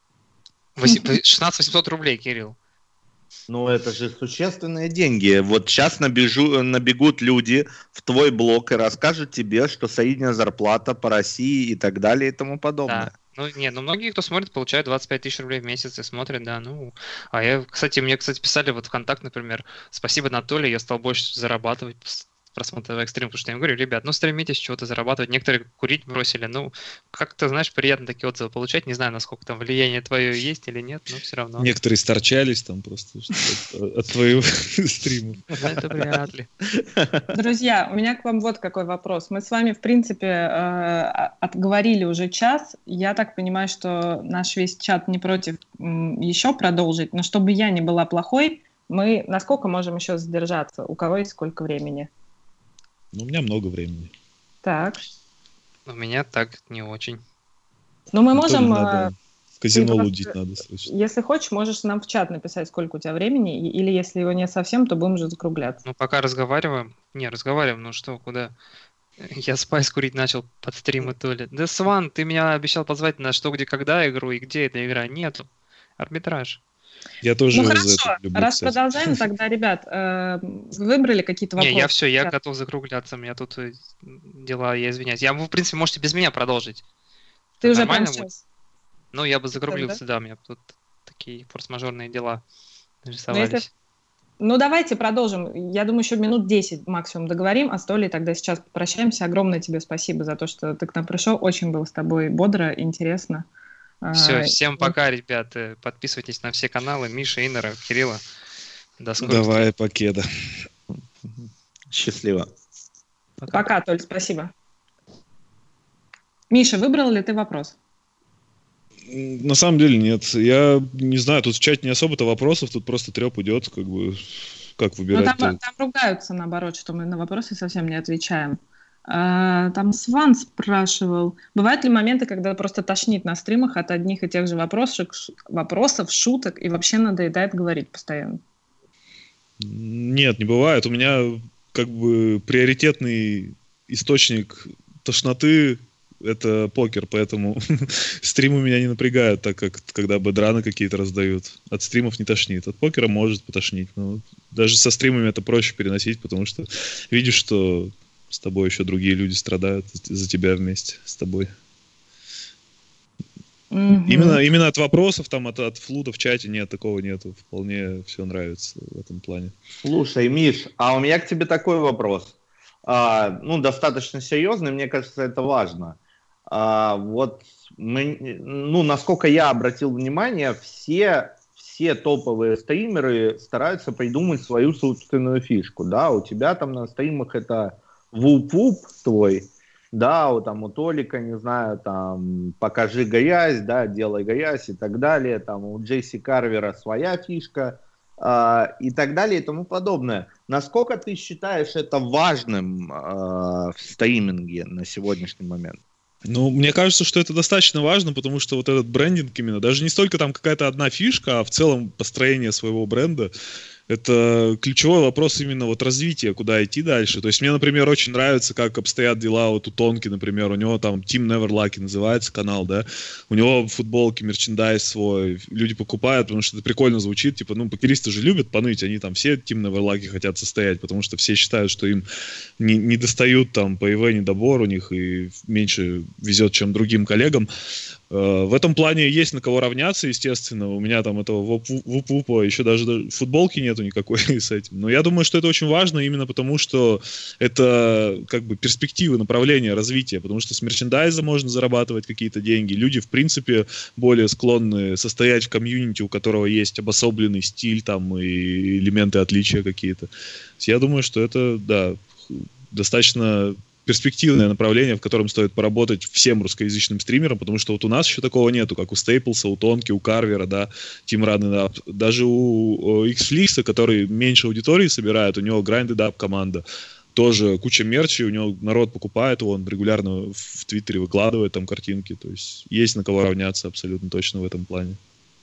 16 800 рублей, Кирилл. Ну, это же существенные деньги. Вот сейчас набегут люди в твой блог и расскажут тебе, что средняя зарплата по России и так далее и тому подобное. Да. Ну, многие, кто смотрит, получают 25 тысяч рублей в месяц и смотрят, да, ну. Мне, кстати, писали вот ВКонтакте, например, спасибо, Анатолий, я стал больше зарабатывать просмотра экстрим, потому что я им говорю, ребят, стремитесь чего-то зарабатывать. Некоторые курить бросили, как-то, знаешь, приятно такие отзывы получать. Не знаю, насколько там влияние твое есть или нет, но все равно. Некоторые сторчались там просто от твоего стрима. Это вряд ли. Друзья, у меня к вам вот какой вопрос. Мы с вами, в принципе, отговорили уже час. Я так понимаю, что наш весь чат не против еще продолжить, но чтобы я не была плохой, мы насколько можем еще задержаться? У кого есть сколько времени? У меня много времени. Так. У меня так не очень. Но мы можем... В казино лудить надо, срочно. Если хочешь, можешь нам в чат написать, сколько у тебя времени, или если его нет совсем, то будем уже закругляться. Пока разговариваем. Разговариваем, куда? Я спайс курить начал под стримы Толи. Да, Сван, ты меня обещал позвать на «Что, где, когда» игру, и где эта игра? Нету. Арбитраж. Я тоже хорошо, люблю, раз кстати. Продолжаем, тогда, ребят, вы выбрали какие-то вопросы? Я готов закругляться, у меня тут дела, я извиняюсь. В принципе, можете без меня продолжить. Ты уже прямо сейчас? Я бы закруглился, да, у меня тут такие форс-мажорные дела нарисовались. Давайте продолжим. Я думаю, еще минут 10 максимум договорим, а с Толей тогда сейчас попрощаемся. Огромное тебе спасибо за то, что ты к нам пришел. Очень было с тобой бодро, интересно. Все, всем пока, ребят. Подписывайтесь на все каналы Миши, Иннера, Кирилла. До скорости. Давай, покеда. Счастливо. Пока, Толь, спасибо. Миша, выбрал ли ты вопрос? На самом деле нет. Я не знаю, тут в чате не особо-то вопросов, тут просто треп идет, как выбирать. Там ругаются, наоборот, что мы на вопросы совсем не отвечаем. Там Сван спрашивал, бывают ли моменты, когда просто тошнит на стримах от одних и тех же вопросов, шуток, и вообще надоедает говорить постоянно? Нет, не бывает. У меня приоритетный источник тошноты — это покер, поэтому стримы меня не напрягают, так как когда бэдраны какие-то раздают. От стримов не тошнит, от покера может потошнить. Но даже со стримами это проще переносить, потому что видишь, что с тобой еще другие люди страдают за тебя вместе с тобой. Именно от вопросов, там, от флута в чате нет, такого нету. Вполне все нравится в этом плане. Слушай, Миш, а у меня к тебе такой вопрос. Достаточно серьезный, мне кажется, это важно. Насколько я обратил внимание, все топовые стримеры стараются придумать свою собственную фишку. Да, у тебя там на стримах это вуп-вуп твой, да, у Толика, не знаю, там, покажи грязь, да, делай грязь и так далее, там, у Джесси Карвера своя фишка, и так далее и тому подобное. Насколько ты считаешь это важным в стриминге на сегодняшний момент? Мне кажется, что это достаточно важно, потому что вот этот брендинг именно, даже не столько там какая-то одна фишка, а в целом построение своего бренда, это ключевой вопрос именно вот развития, куда идти дальше. То есть мне, например, очень нравится, как обстоят дела вот у Тонки, например, у него там Team Never Lucky называется канал, да, у него футболки, мерчендайз свой, люди покупают, потому что это прикольно звучит, типа, покеристы же любят поныть, они там все Team Never Lucky хотят состоять, потому что все считают, что им не достают там по ИВ недобор у них и меньше везет, чем другим коллегам. В этом плане есть на кого равняться, естественно. У меня там этого вуп-вупа еще даже футболки нету никакой с этим. Но я думаю, что это очень важно именно потому, что это как бы перспективы, направления развития. Потому что с мерчендайза можно зарабатывать какие-то деньги. Люди, в принципе, более склонны состоять в комьюнити, у которого есть обособленный стиль там и элементы отличия какие-то. Я думаю, что это, да, достаточно перспективное направление, в котором стоит поработать всем русскоязычным стримерам, потому что вот у нас еще такого нету, как у Стейплса, у Тонки, у Карвера, да, Team Run It Up. Даже у Xflix, который меньше аудитории собирает, у него Grind It Up команда. Тоже куча мерчи, у него народ покупает его, он регулярно в Твиттере выкладывает там картинки. То есть на кого равняться абсолютно точно в этом плане.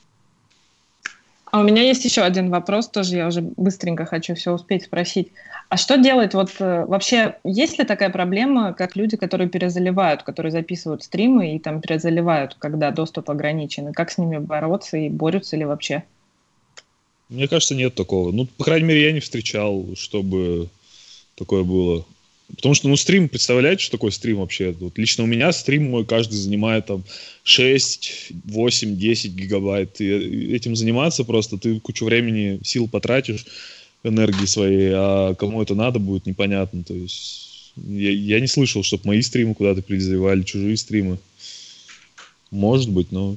А у меня есть еще один вопрос, тоже я уже быстренько хочу все успеть спросить. А что делать? Вообще, есть ли такая проблема, как люди, которые перезаливают, которые записывают стримы и там перезаливают, когда доступ ограничен? И как с ними бороться и борются ли вообще? Мне кажется, нет такого. По крайней мере, я не встречал, чтобы такое было. Потому что, стрим, представляете, что такое стрим вообще? Вот лично у меня стрим мой каждый занимает там 6, 8, 10 гигабайт. И этим заниматься просто ты кучу времени, сил потратишь, энергии своей, а кому это надо будет, непонятно. То есть я не слышал, чтобы мои стримы куда-то перезаливали, чужие стримы. Может быть, но...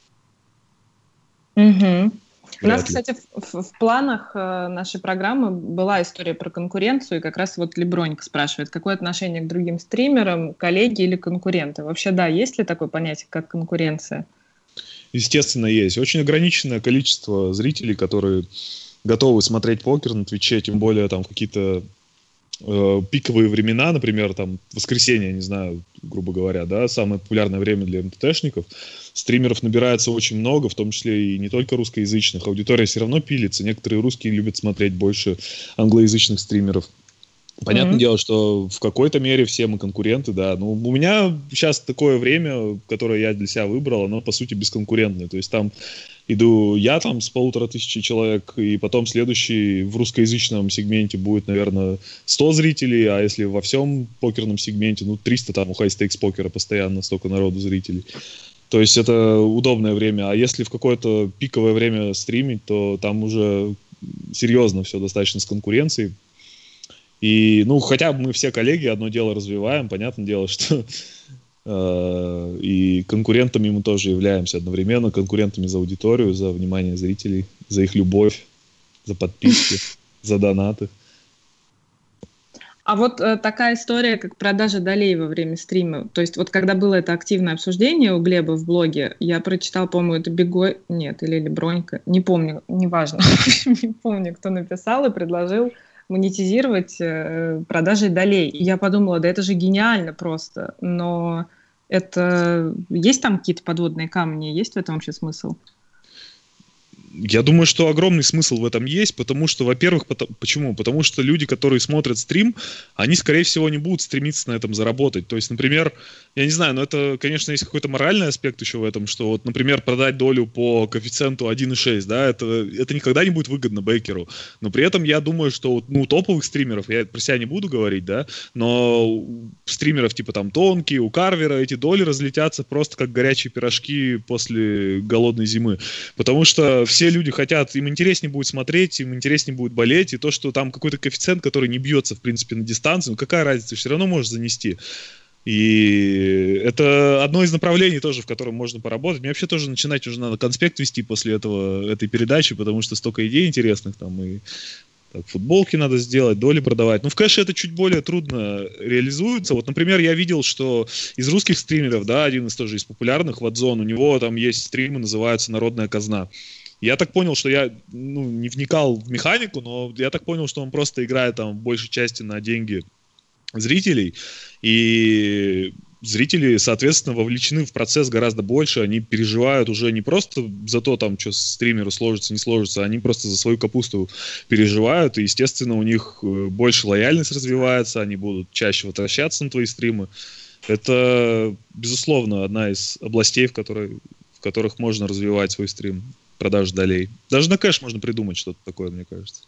Угу. У нас, кстати, в планах нашей программы была история про конкуренцию, и как раз вот Лебронька спрашивает, какое отношение к другим стримерам, коллеги или конкуренты? Вообще, да, есть ли такое понятие, как конкуренция? Естественно, есть. Очень ограниченное количество зрителей, которые готовы смотреть покер на Твиче, тем более там какие-то пиковые времена, например, там воскресенье, не знаю, грубо говоря, да, самое популярное время для МТТшников. Стримеров набирается очень много, в том числе и не только русскоязычных. Аудитория все равно пилится. Некоторые русские любят смотреть больше англоязычных стримеров. Понятное дело, что в какой-то мере все мы конкуренты, да. Но у меня сейчас такое время, которое я для себя выбрал, оно, по сути, бесконкурентное. То есть там иду я там с 1500 человек, и потом следующий в русскоязычном сегменте будет, наверное, 100 зрителей, а если во всем покерном сегменте, 300 там у High Stakes покера постоянно столько народу зрителей. То есть это удобное время. А если в какое-то пиковое время стримить, то там уже серьезно все достаточно с конкуренцией. И, хотя бы мы все коллеги, одно дело развиваем, понятное дело, что и конкурентами мы тоже являемся одновременно, конкурентами за аудиторию, за внимание зрителей, за их любовь, за подписки, за донаты. А вот такая история, как продажа долей во время стрима, то есть вот когда было это активное обсуждение у Глеба в блоге, я прочитал, по-моему, это нет, или Лебронька, не помню, неважно, не помню, кто написал и предложил монетизировать продажей долей. И я подумала, да это же гениально просто, но есть там какие-то подводные камни, есть в этом вообще смысл? Я думаю, что огромный смысл в этом есть, потому что, во-первых, почему? Потому что люди, которые смотрят стрим, они, скорее всего, не будут стремиться на этом заработать. То есть, например, я не знаю, но это, конечно, есть какой-то моральный аспект еще в этом, что вот, например, продать долю по коэффициенту 1,6, да, это никогда не будет выгодно бэкеру. Но при этом я думаю, что, ну, топовых стримеров, я про себя не буду говорить, да, но стримеров типа там Тонки, у Карвера эти доли разлетятся просто как горячие пирожки после голодной зимы. Потому что все люди хотят, им интереснее будет смотреть, им интереснее будет болеть, и то, что там какой-то коэффициент, который не бьется, в принципе, на дистанцию, ну какая разница, все равно можешь занести. И это одно из направлений тоже, в котором можно поработать. Мне вообще тоже начинать уже надо конспект вести после этой передачи, потому что столько идей интересных там, и так, футболки надо сделать, доли продавать. Ну, в кэше это чуть более трудно реализуется. Вот, например, я видел, что из русских стримеров, да, один из тоже из популярных, Ватзон, у него там есть стримы, называются «Народная казна». Я так понял, что я не вникал в механику, но я так понял, что он просто играет там в большей части на деньги зрителей, и зрители, соответственно, вовлечены в процесс гораздо больше, они переживают уже не просто за то, там, что стримеру сложится, не сложится, они просто за свою капусту переживают, и, естественно, у них больше лояльность развивается, они будут чаще возвращаться на твои стримы. Это, безусловно, одна из областей, в которых можно развивать свой стрим, продажу долей. Даже на кэш можно придумать что-то такое, мне кажется.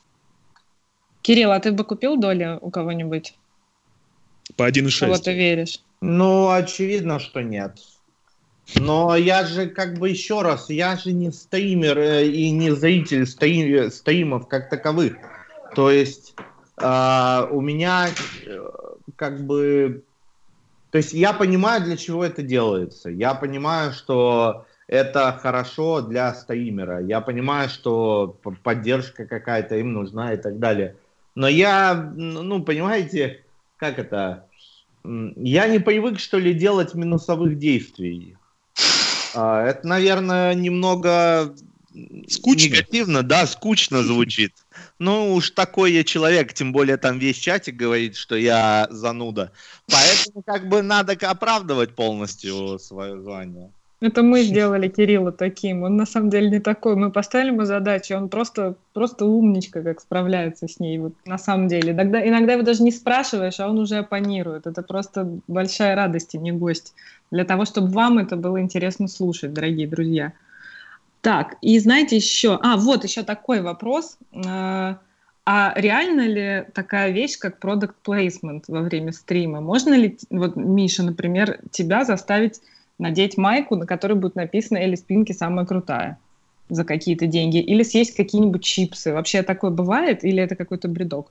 Кирилл, а ты бы купил доли у кого-нибудь? По 1,6. Кого ты веришь? Ну, очевидно, что нет. Но я же, как бы, еще раз, я же не стример и не зритель стримов как таковых. То есть у меня, как бы... То есть я понимаю, для чего это делается. Я понимаю, что это хорошо для стримера. Я понимаю, что поддержка какая-то им нужна и так далее. Но я, ну, понимаете, как это... Я не привык, что ли, делать минусовых действий. Это, наверное, немного скучно. Негативно, да, скучно звучит. Ну, уж такой я человек, тем более там весь чатик говорит, что я зануда. Поэтому как бы надо оправдывать полностью свое звание. Это мы сделали Кирилла таким. Он на самом деле не такой. Мы поставили ему задачу, он просто умничка, как справляется с ней. Вот, на самом деле. Иногда его даже не спрашиваешь, а он уже оппонирует. Это просто большая радость, и не гость. Для того, чтобы вам это было интересно слушать, дорогие друзья. Так, и знаете еще... вот еще такой вопрос. А реально ли такая вещь, как product placement во время стрима? Можно ли, вот, Миша, например, тебя заставить надеть майку, на которой будет написано «Элис Пинки самая крутая» за какие-то деньги, или съесть какие-нибудь чипсы? Вообще такое бывает, или это какой-то бредок?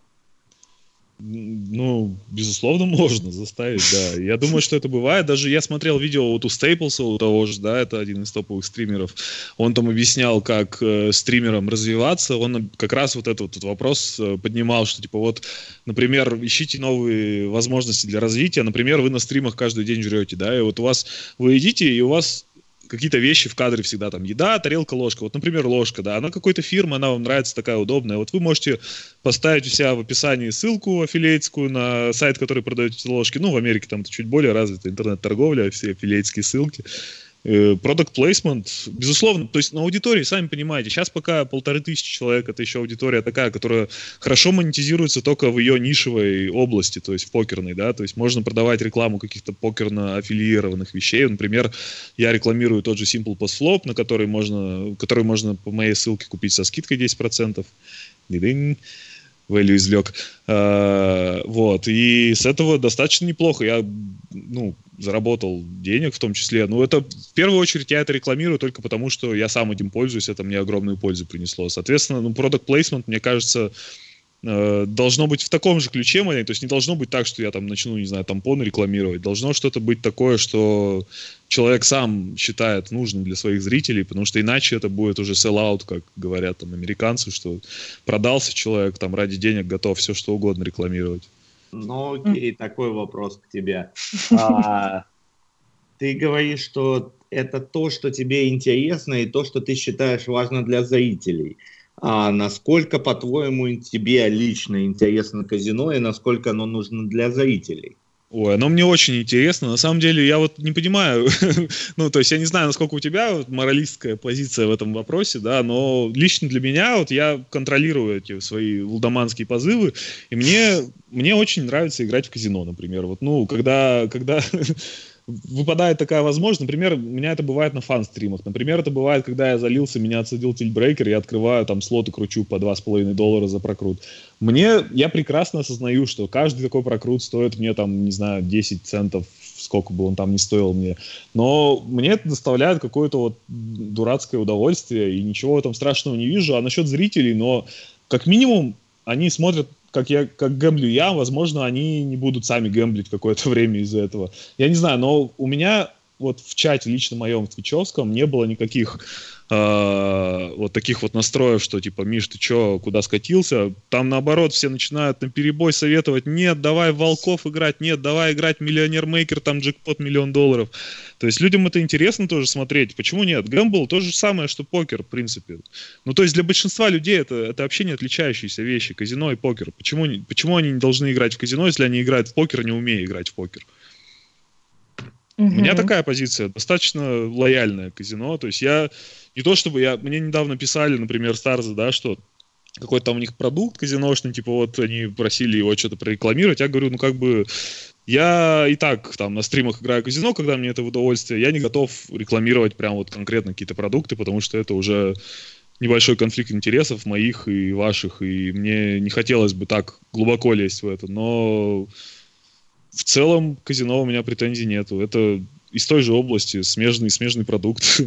Ну, безусловно, можно заставить, да. Я думаю, что это бывает. Даже я смотрел видео вот у Стейплса, у того же, да, это один из топовых стримеров. Он там объяснял, как стримерам развиваться. Он как раз вот этот вопрос поднимал, что типа вот, например, ищите новые возможности для развития. Например, вы на стримах каждый день жрете, да, и вот вы едите, и у вас какие-то вещи в кадре всегда, там, еда, тарелка, ложка. Вот, например, ложка, да, она какой-то фирмы, она вам нравится, такая удобная. Вот вы можете поставить у себя в описании ссылку аффилиейтскую на сайт, который продает эти ложки. Ну, в Америке там чуть более развита интернет-торговля, все аффилиейтские ссылки. Product placement, безусловно, то есть на аудитории, сами понимаете, сейчас пока 1500 человек, это еще аудитория такая, которая хорошо монетизируется только в ее нишевой области, то есть в покерной, да, то есть можно продавать рекламу каких-то покерно-аффилированных вещей, например, я рекламирую тот же Simple Post Flop, на который можно по моей ссылке купить со скидкой 10%, value извлек, вот, и с этого достаточно неплохо, я, заработал денег в том числе. Ну, это в первую очередь я это рекламирую только потому, что я сам этим пользуюсь, это мне огромную пользу принесло. Соответственно, product placement, мне кажется, должно быть в таком же ключе, то есть не должно быть так, что я там начну, не знаю, тампоны рекламировать. Должно что-то быть такое, что человек сам считает нужным для своих зрителей, потому что иначе это будет уже sell-out, как говорят там американцы, что продался человек, там ради денег готов все что угодно рекламировать. Ну, окей, такой вопрос к тебе. Ты говоришь, что это то, что тебе интересно, и то, что ты считаешь важно для зрителей. А насколько, по-твоему, тебе лично интересно казино, и насколько оно нужно для зрителей? Ой, оно мне очень интересно. На самом деле, я вот не понимаю, ну, то есть я не знаю, насколько у тебя вот моралистская позиция в этом вопросе, да, но лично для меня, вот я контролирую эти свои лудоманские позывы, и мне очень нравится играть в казино, например. Вот, ну, когда выпадает такая возможность, например, у меня это бывает на фан-стримах. Например, это бывает, когда я залился, меня отсадил тильтбрейкер, я открываю там слот и кручу по $2,5 за прокрут. Я прекрасно осознаю, что каждый такой прокрут стоит мне там, не знаю, 10 центов, сколько бы он там ни стоил мне. Но мне это доставляет какое-то вот дурацкое удовольствие, и ничего в этом страшного не вижу. А насчет зрителей, но как минимум они смотрят, как гэмблю я, возможно, они не будут сами гэмблить какое-то время из-за этого. Я не знаю, но у меня вот в чате лично моем, в твичевском, не было никаких вот таких вот настроев, что типа, Миш, ты чё, куда скатился? Там наоборот все начинают наперебой советовать, нет, давай в волков играть, нет, давай играть миллионер-мейкер, там джекпот $1 миллион. То есть людям это интересно тоже смотреть. Почему нет? Гэмбл то же самое, что покер, в принципе. Ну, то есть для большинства людей это вообще не отличающиеся вещи, казино и покер. Почему они не должны играть в казино, если они играют в покер, не умея играть в покер? У меня такая позиция, достаточно лояльная к казино. То есть я не то чтобы мне недавно писали, например, Старзы, да, что какой-то там у них продукт казиношный, типа вот они просили его что-то прорекламировать. Я говорю, ну как бы я и так там на стримах играю в казино, когда мне это в удовольствие. Я не готов рекламировать прям вот конкретно какие-то продукты, потому что это уже небольшой конфликт интересов моих и ваших, и мне не хотелось бы так глубоко лезть в это, но в целом казино у меня претензий нету. Это из той же области, смежный продукт.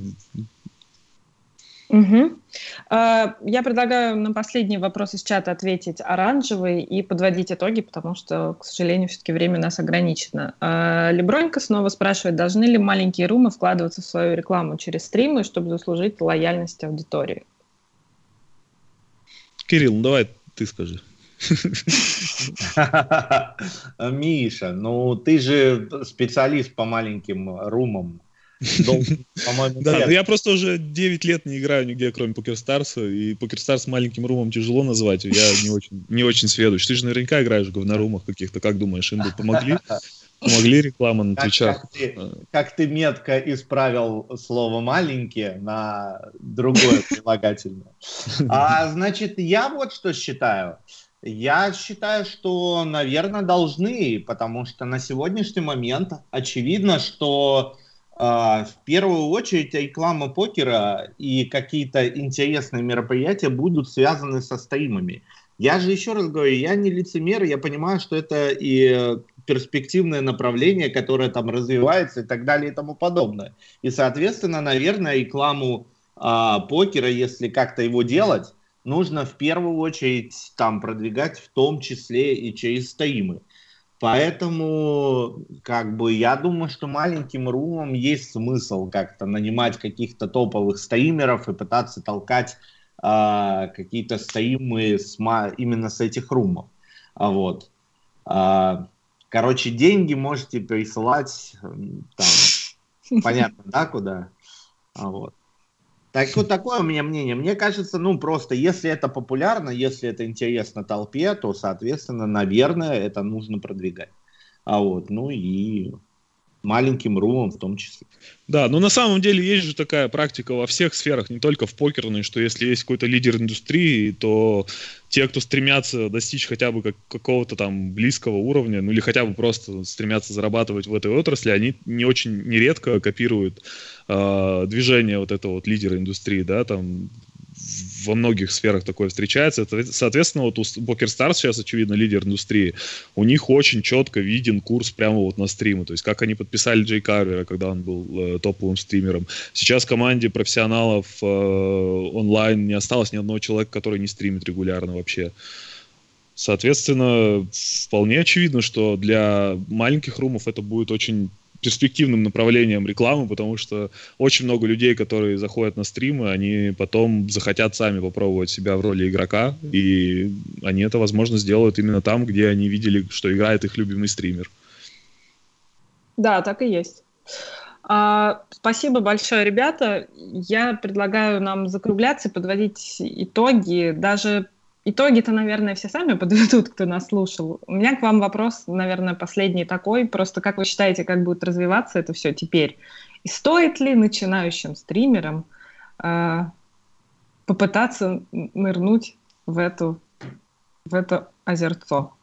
Угу. Я предлагаю на последний вопрос из чата ответить оранжевый и подводить итоги, потому что, к сожалению, все-таки время у нас ограничено. Лебронька снова спрашивает, должны ли маленькие румы вкладываться в свою рекламу через стримы, чтобы заслужить лояльность аудитории? Кирилл, ну давай ты скажи. Миша, ну ты же специалист по маленьким румам. Да, но я просто уже 9 лет не играю нигде, кроме PokerStars, и PokerStars маленьким румом тяжело назвать, я не очень сведущ. Ты же наверняка играешь в говнорумах каких-то, как думаешь, им бы помогли? Помогли реклама на твичах? Как ты метко исправил слово «маленькие» на другое прилагательное. Значит, я вот что считаю. Я считаю, что, наверное, должны, потому что на сегодняшний момент очевидно, что в первую очередь реклама покера и какие-то интересные мероприятия будут связаны со стримами. Я же еще раз говорю, я не лицемер, я понимаю, что это и перспективное направление, которое там развивается и так далее и тому подобное. И, соответственно, наверное, рекламу покера, если как-то его делать, нужно в первую очередь там продвигать в том числе и через стримы. Поэтому, как бы, я думаю, что маленьким румам есть смысл как-то нанимать каких-то топовых стримеров и пытаться толкать какие-то стримы именно с этих румов. Вот. Короче, деньги можете присылать там, понятно, да, куда? Вот. Такое у меня мнение. Мне кажется, ну просто, если это популярно, если это интересно толпе, то, соответственно, наверное, это нужно продвигать. Ну и маленьким румам в том числе. Да, но на самом деле есть же такая практика во всех сферах, не только в покерной, что если есть какой-то лидер индустрии, то те, кто стремятся достичь хотя бы какого-то там близкого уровня, ну или хотя бы просто стремятся зарабатывать в этой отрасли, они нередко копируют движение вот этого вот лидера индустрии, да, там во многих сферах такое встречается. Соответственно, вот у PokerStars сейчас, очевидно, лидер индустрии. У них очень четко виден курс прямо вот на стримы. То есть, как они подписали Джей Карвера, когда он был топовым стримером. Сейчас в команде профессионалов онлайн не осталось ни одного человека, который не стримит регулярно вообще. Соответственно, вполне очевидно, что для маленьких румов это будет очень перспективным направлением рекламы, потому что очень много людей, которые заходят на стримы, они потом захотят сами попробовать себя в роли игрока, и они это, возможно, сделают именно там, где они видели, что играет их любимый стример. Да, так и есть. Спасибо большое, ребята. Я предлагаю нам закругляться, подводить итоги. Даже итоги-то, наверное, все сами подведут, кто нас слушал. У меня к вам вопрос, наверное, последний такой. Просто как вы считаете, как будет развиваться это все теперь? И стоит ли начинающим стримерам попытаться нырнуть в это озерцо?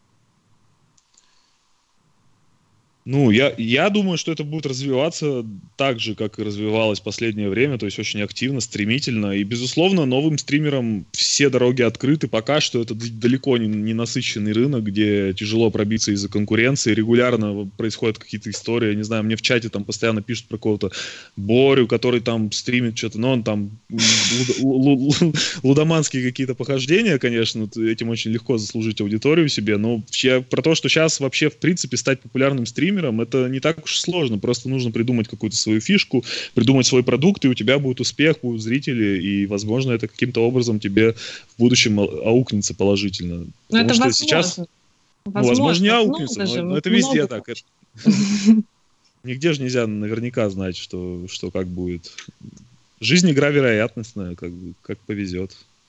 Ну, я думаю, что это будет развиваться так же, как и развивалось в последнее время, то есть очень активно, стремительно. И, безусловно, новым стримерам все дороги открыты. Пока что это далеко не насыщенный рынок, где тяжело пробиться из-за конкуренции. Регулярно происходят какие-то истории. Я не знаю, мне в чате там постоянно пишут про какого-то Борю, который там стримит что-то, но он там лудоманские какие-то похождения, конечно, этим очень легко заслужить аудиторию себе. Но про то, что сейчас вообще, в принципе, стать популярным стримером, это не так уж сложно. Просто нужно придумать какую-то свою фишку, придумать свой продукт, и у тебя будет успех, будут зрители, и, возможно, это каким-то образом тебе в будущем аукнется положительно. Но это что возможно. Сейчас, возможно, не аукнется, но это везде так. Нигде же нельзя наверняка знать, что как будет. Жизнь игра вероятностная, как повезет.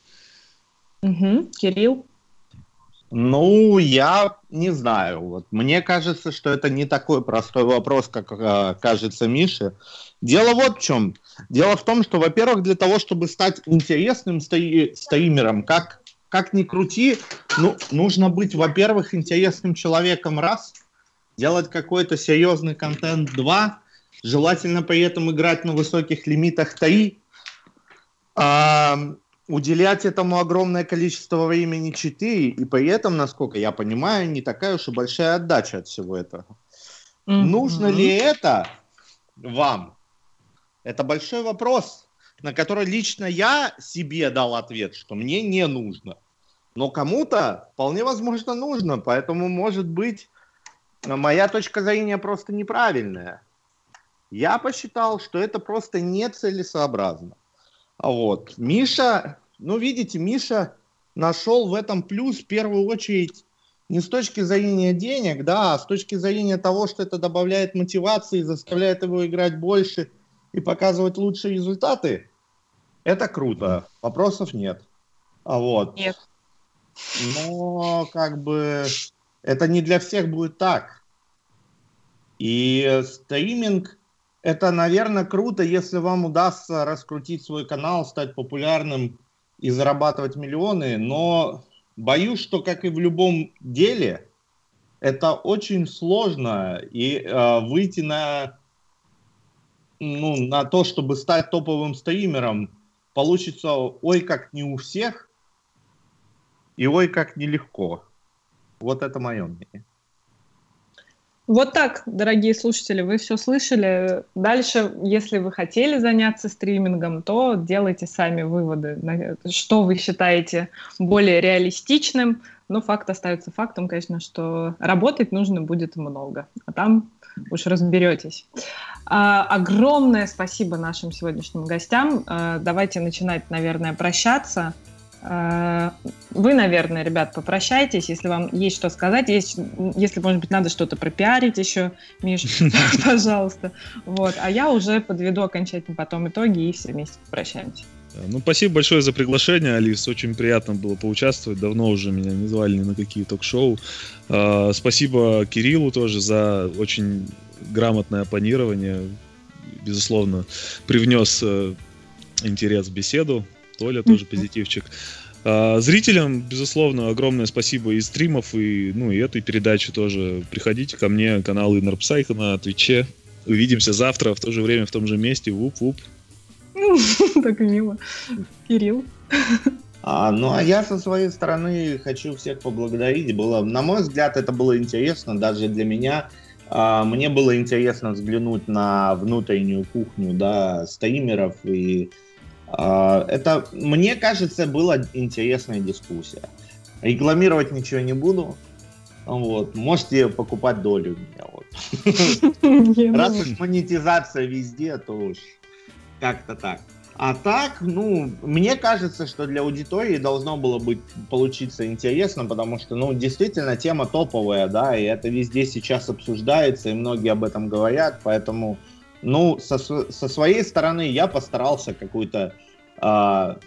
Кирилл? Ну, я не знаю. Вот. Мне кажется, что это не такой простой вопрос, как кажется Мише. Дело вот в чем. Дело в том, что, во-первых, для того, чтобы стать интересным стримером, как ни крути, нужно быть, во-первых, интересным человеком, раз, делать какой-то серьезный контент, два, желательно при этом играть на высоких лимитах, три, уделять этому огромное количество времени, 4, и при этом, насколько я понимаю, не такая уж и большая отдача от всего этого. Нужно ли это вам? Это большой вопрос, на который лично я себе дал ответ, что мне не нужно. Но кому-то вполне возможно нужно, поэтому, может быть, моя точка зрения просто неправильная. Я посчитал, что это просто нецелесообразно. Вот. Миша, видите, Миша нашел в этом плюс в первую очередь не с точки зрения денег, а с точки зрения того, что это добавляет мотивации, заставляет его играть больше и показывать лучшие результаты. Это круто, вопросов нет. Вот. Нет. Но это не для всех будет так. И стриминг — это, наверное, круто, если вам удастся раскрутить свой канал, стать популярным и зарабатывать миллионы, но боюсь, что, как и в любом деле, это очень сложно, и выйти на то, чтобы стать топовым стримером, получится ой как не у всех, и ой как нелегко. Вот это мое мнение. Вот так, дорогие слушатели, вы все слышали. Дальше, если вы хотели заняться стримингом, то делайте сами выводы, что вы считаете более реалистичным. Но факт остается фактом, конечно, что работать нужно будет много, а там уж разберетесь. Огромное спасибо нашим сегодняшним гостям. Давайте начинать, наверное, прощаться. Вы, наверное, ребят, попрощайтесь, если вам есть что сказать, если, может быть, надо что-то пропиарить еще, Миш, пожалуйста. Вот. А я уже подведу окончательно потом итоги и все вместе попрощаемся. Спасибо большое за приглашение, Алис. Очень приятно было поучаствовать. Давно уже меня не звали ни на какие ток-шоу. Спасибо Кириллу тоже за очень грамотное оппонирование. Безусловно, привнес интерес в беседу. Толя тоже позитивчик. Зрителям, безусловно, огромное спасибо и стримов, и этой передачи тоже. Приходите ко мне, канал Inner Psycho на Твиче. Увидимся завтра в то же время, в том же месте. Вуп-вуп. Так мило. Кирилл. А я со своей стороны хочу всех поблагодарить. На мой взгляд, это было интересно даже для меня. Мне было интересно взглянуть на внутреннюю кухню, стримеров, и это, мне кажется, была интересная дискуссия. Рекламировать ничего не буду. Вот. Можете покупать долю у меня. Раз уж монетизация везде, то уж как-то так. А так, мне кажется, что для аудитории должно было получиться интересно, потому что, действительно, тема топовая, и это везде сейчас обсуждается, и многие об этом говорят, поэтому, со своей стороны я постарался какую-то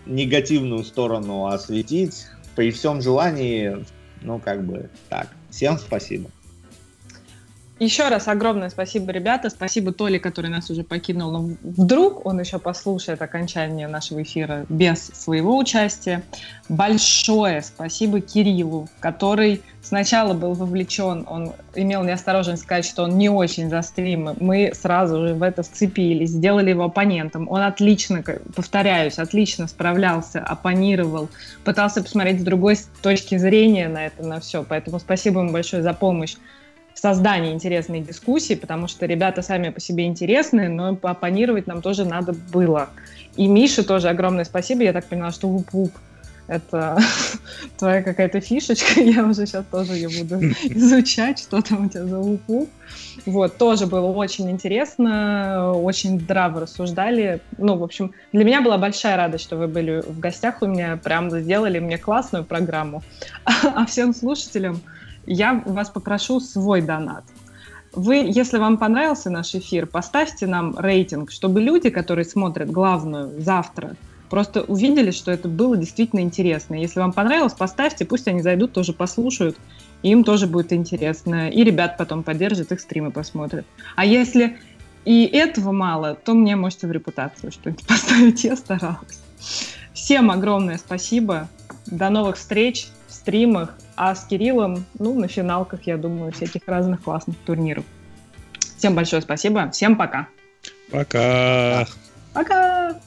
негативную сторону осветить. При всем желании, ну, как бы так. Всем спасибо. Еще раз огромное спасибо, ребята. Спасибо Толе, который нас уже покинул. Но вдруг он еще послушает окончание нашего эфира без своего участия. Большое спасибо Кириллу, который сначала был вовлечен. Он имел неосторожность сказать, что он не очень за стримы. Мы сразу же в это вцепились, сделали его оппонентом. Он отлично, повторяюсь, отлично справлялся, оппонировал, пытался посмотреть с другой точки зрения на это, на все. Поэтому спасибо ему большое за помощь в создании интересной дискуссии, потому что ребята сами по себе интересные, но пооппонировать нам тоже надо было. И Мише тоже огромное спасибо. Я так поняла, что вуп-вуп — это твоя какая-то фишечка. Я уже сейчас тоже ее буду изучать, что там у тебя за вуп-вуп. Вот, тоже было очень интересно, очень здраво рассуждали. Ну, в общем, для меня была большая радость, что вы были в гостях у меня, прям сделали мне классную программу. А всем слушателям я вас попрошу свой донат. Вы, если вам понравился наш эфир, поставьте нам рейтинг, чтобы люди, которые смотрят главную завтра, просто увидели, что это было действительно интересно. Если вам понравилось, поставьте, пусть они зайдут, тоже послушают, и им тоже будет интересно. И ребят потом поддержат, их стримы посмотрят. А если и этого мало, то мне можете в репутацию что-нибудь поставить, я старалась. Всем огромное спасибо, до новых встреч в стримах, а с Кириллом, ну, на финалках, я думаю, всяких разных классных турниров. Всем большое спасибо, всем пока. Пока. Пока.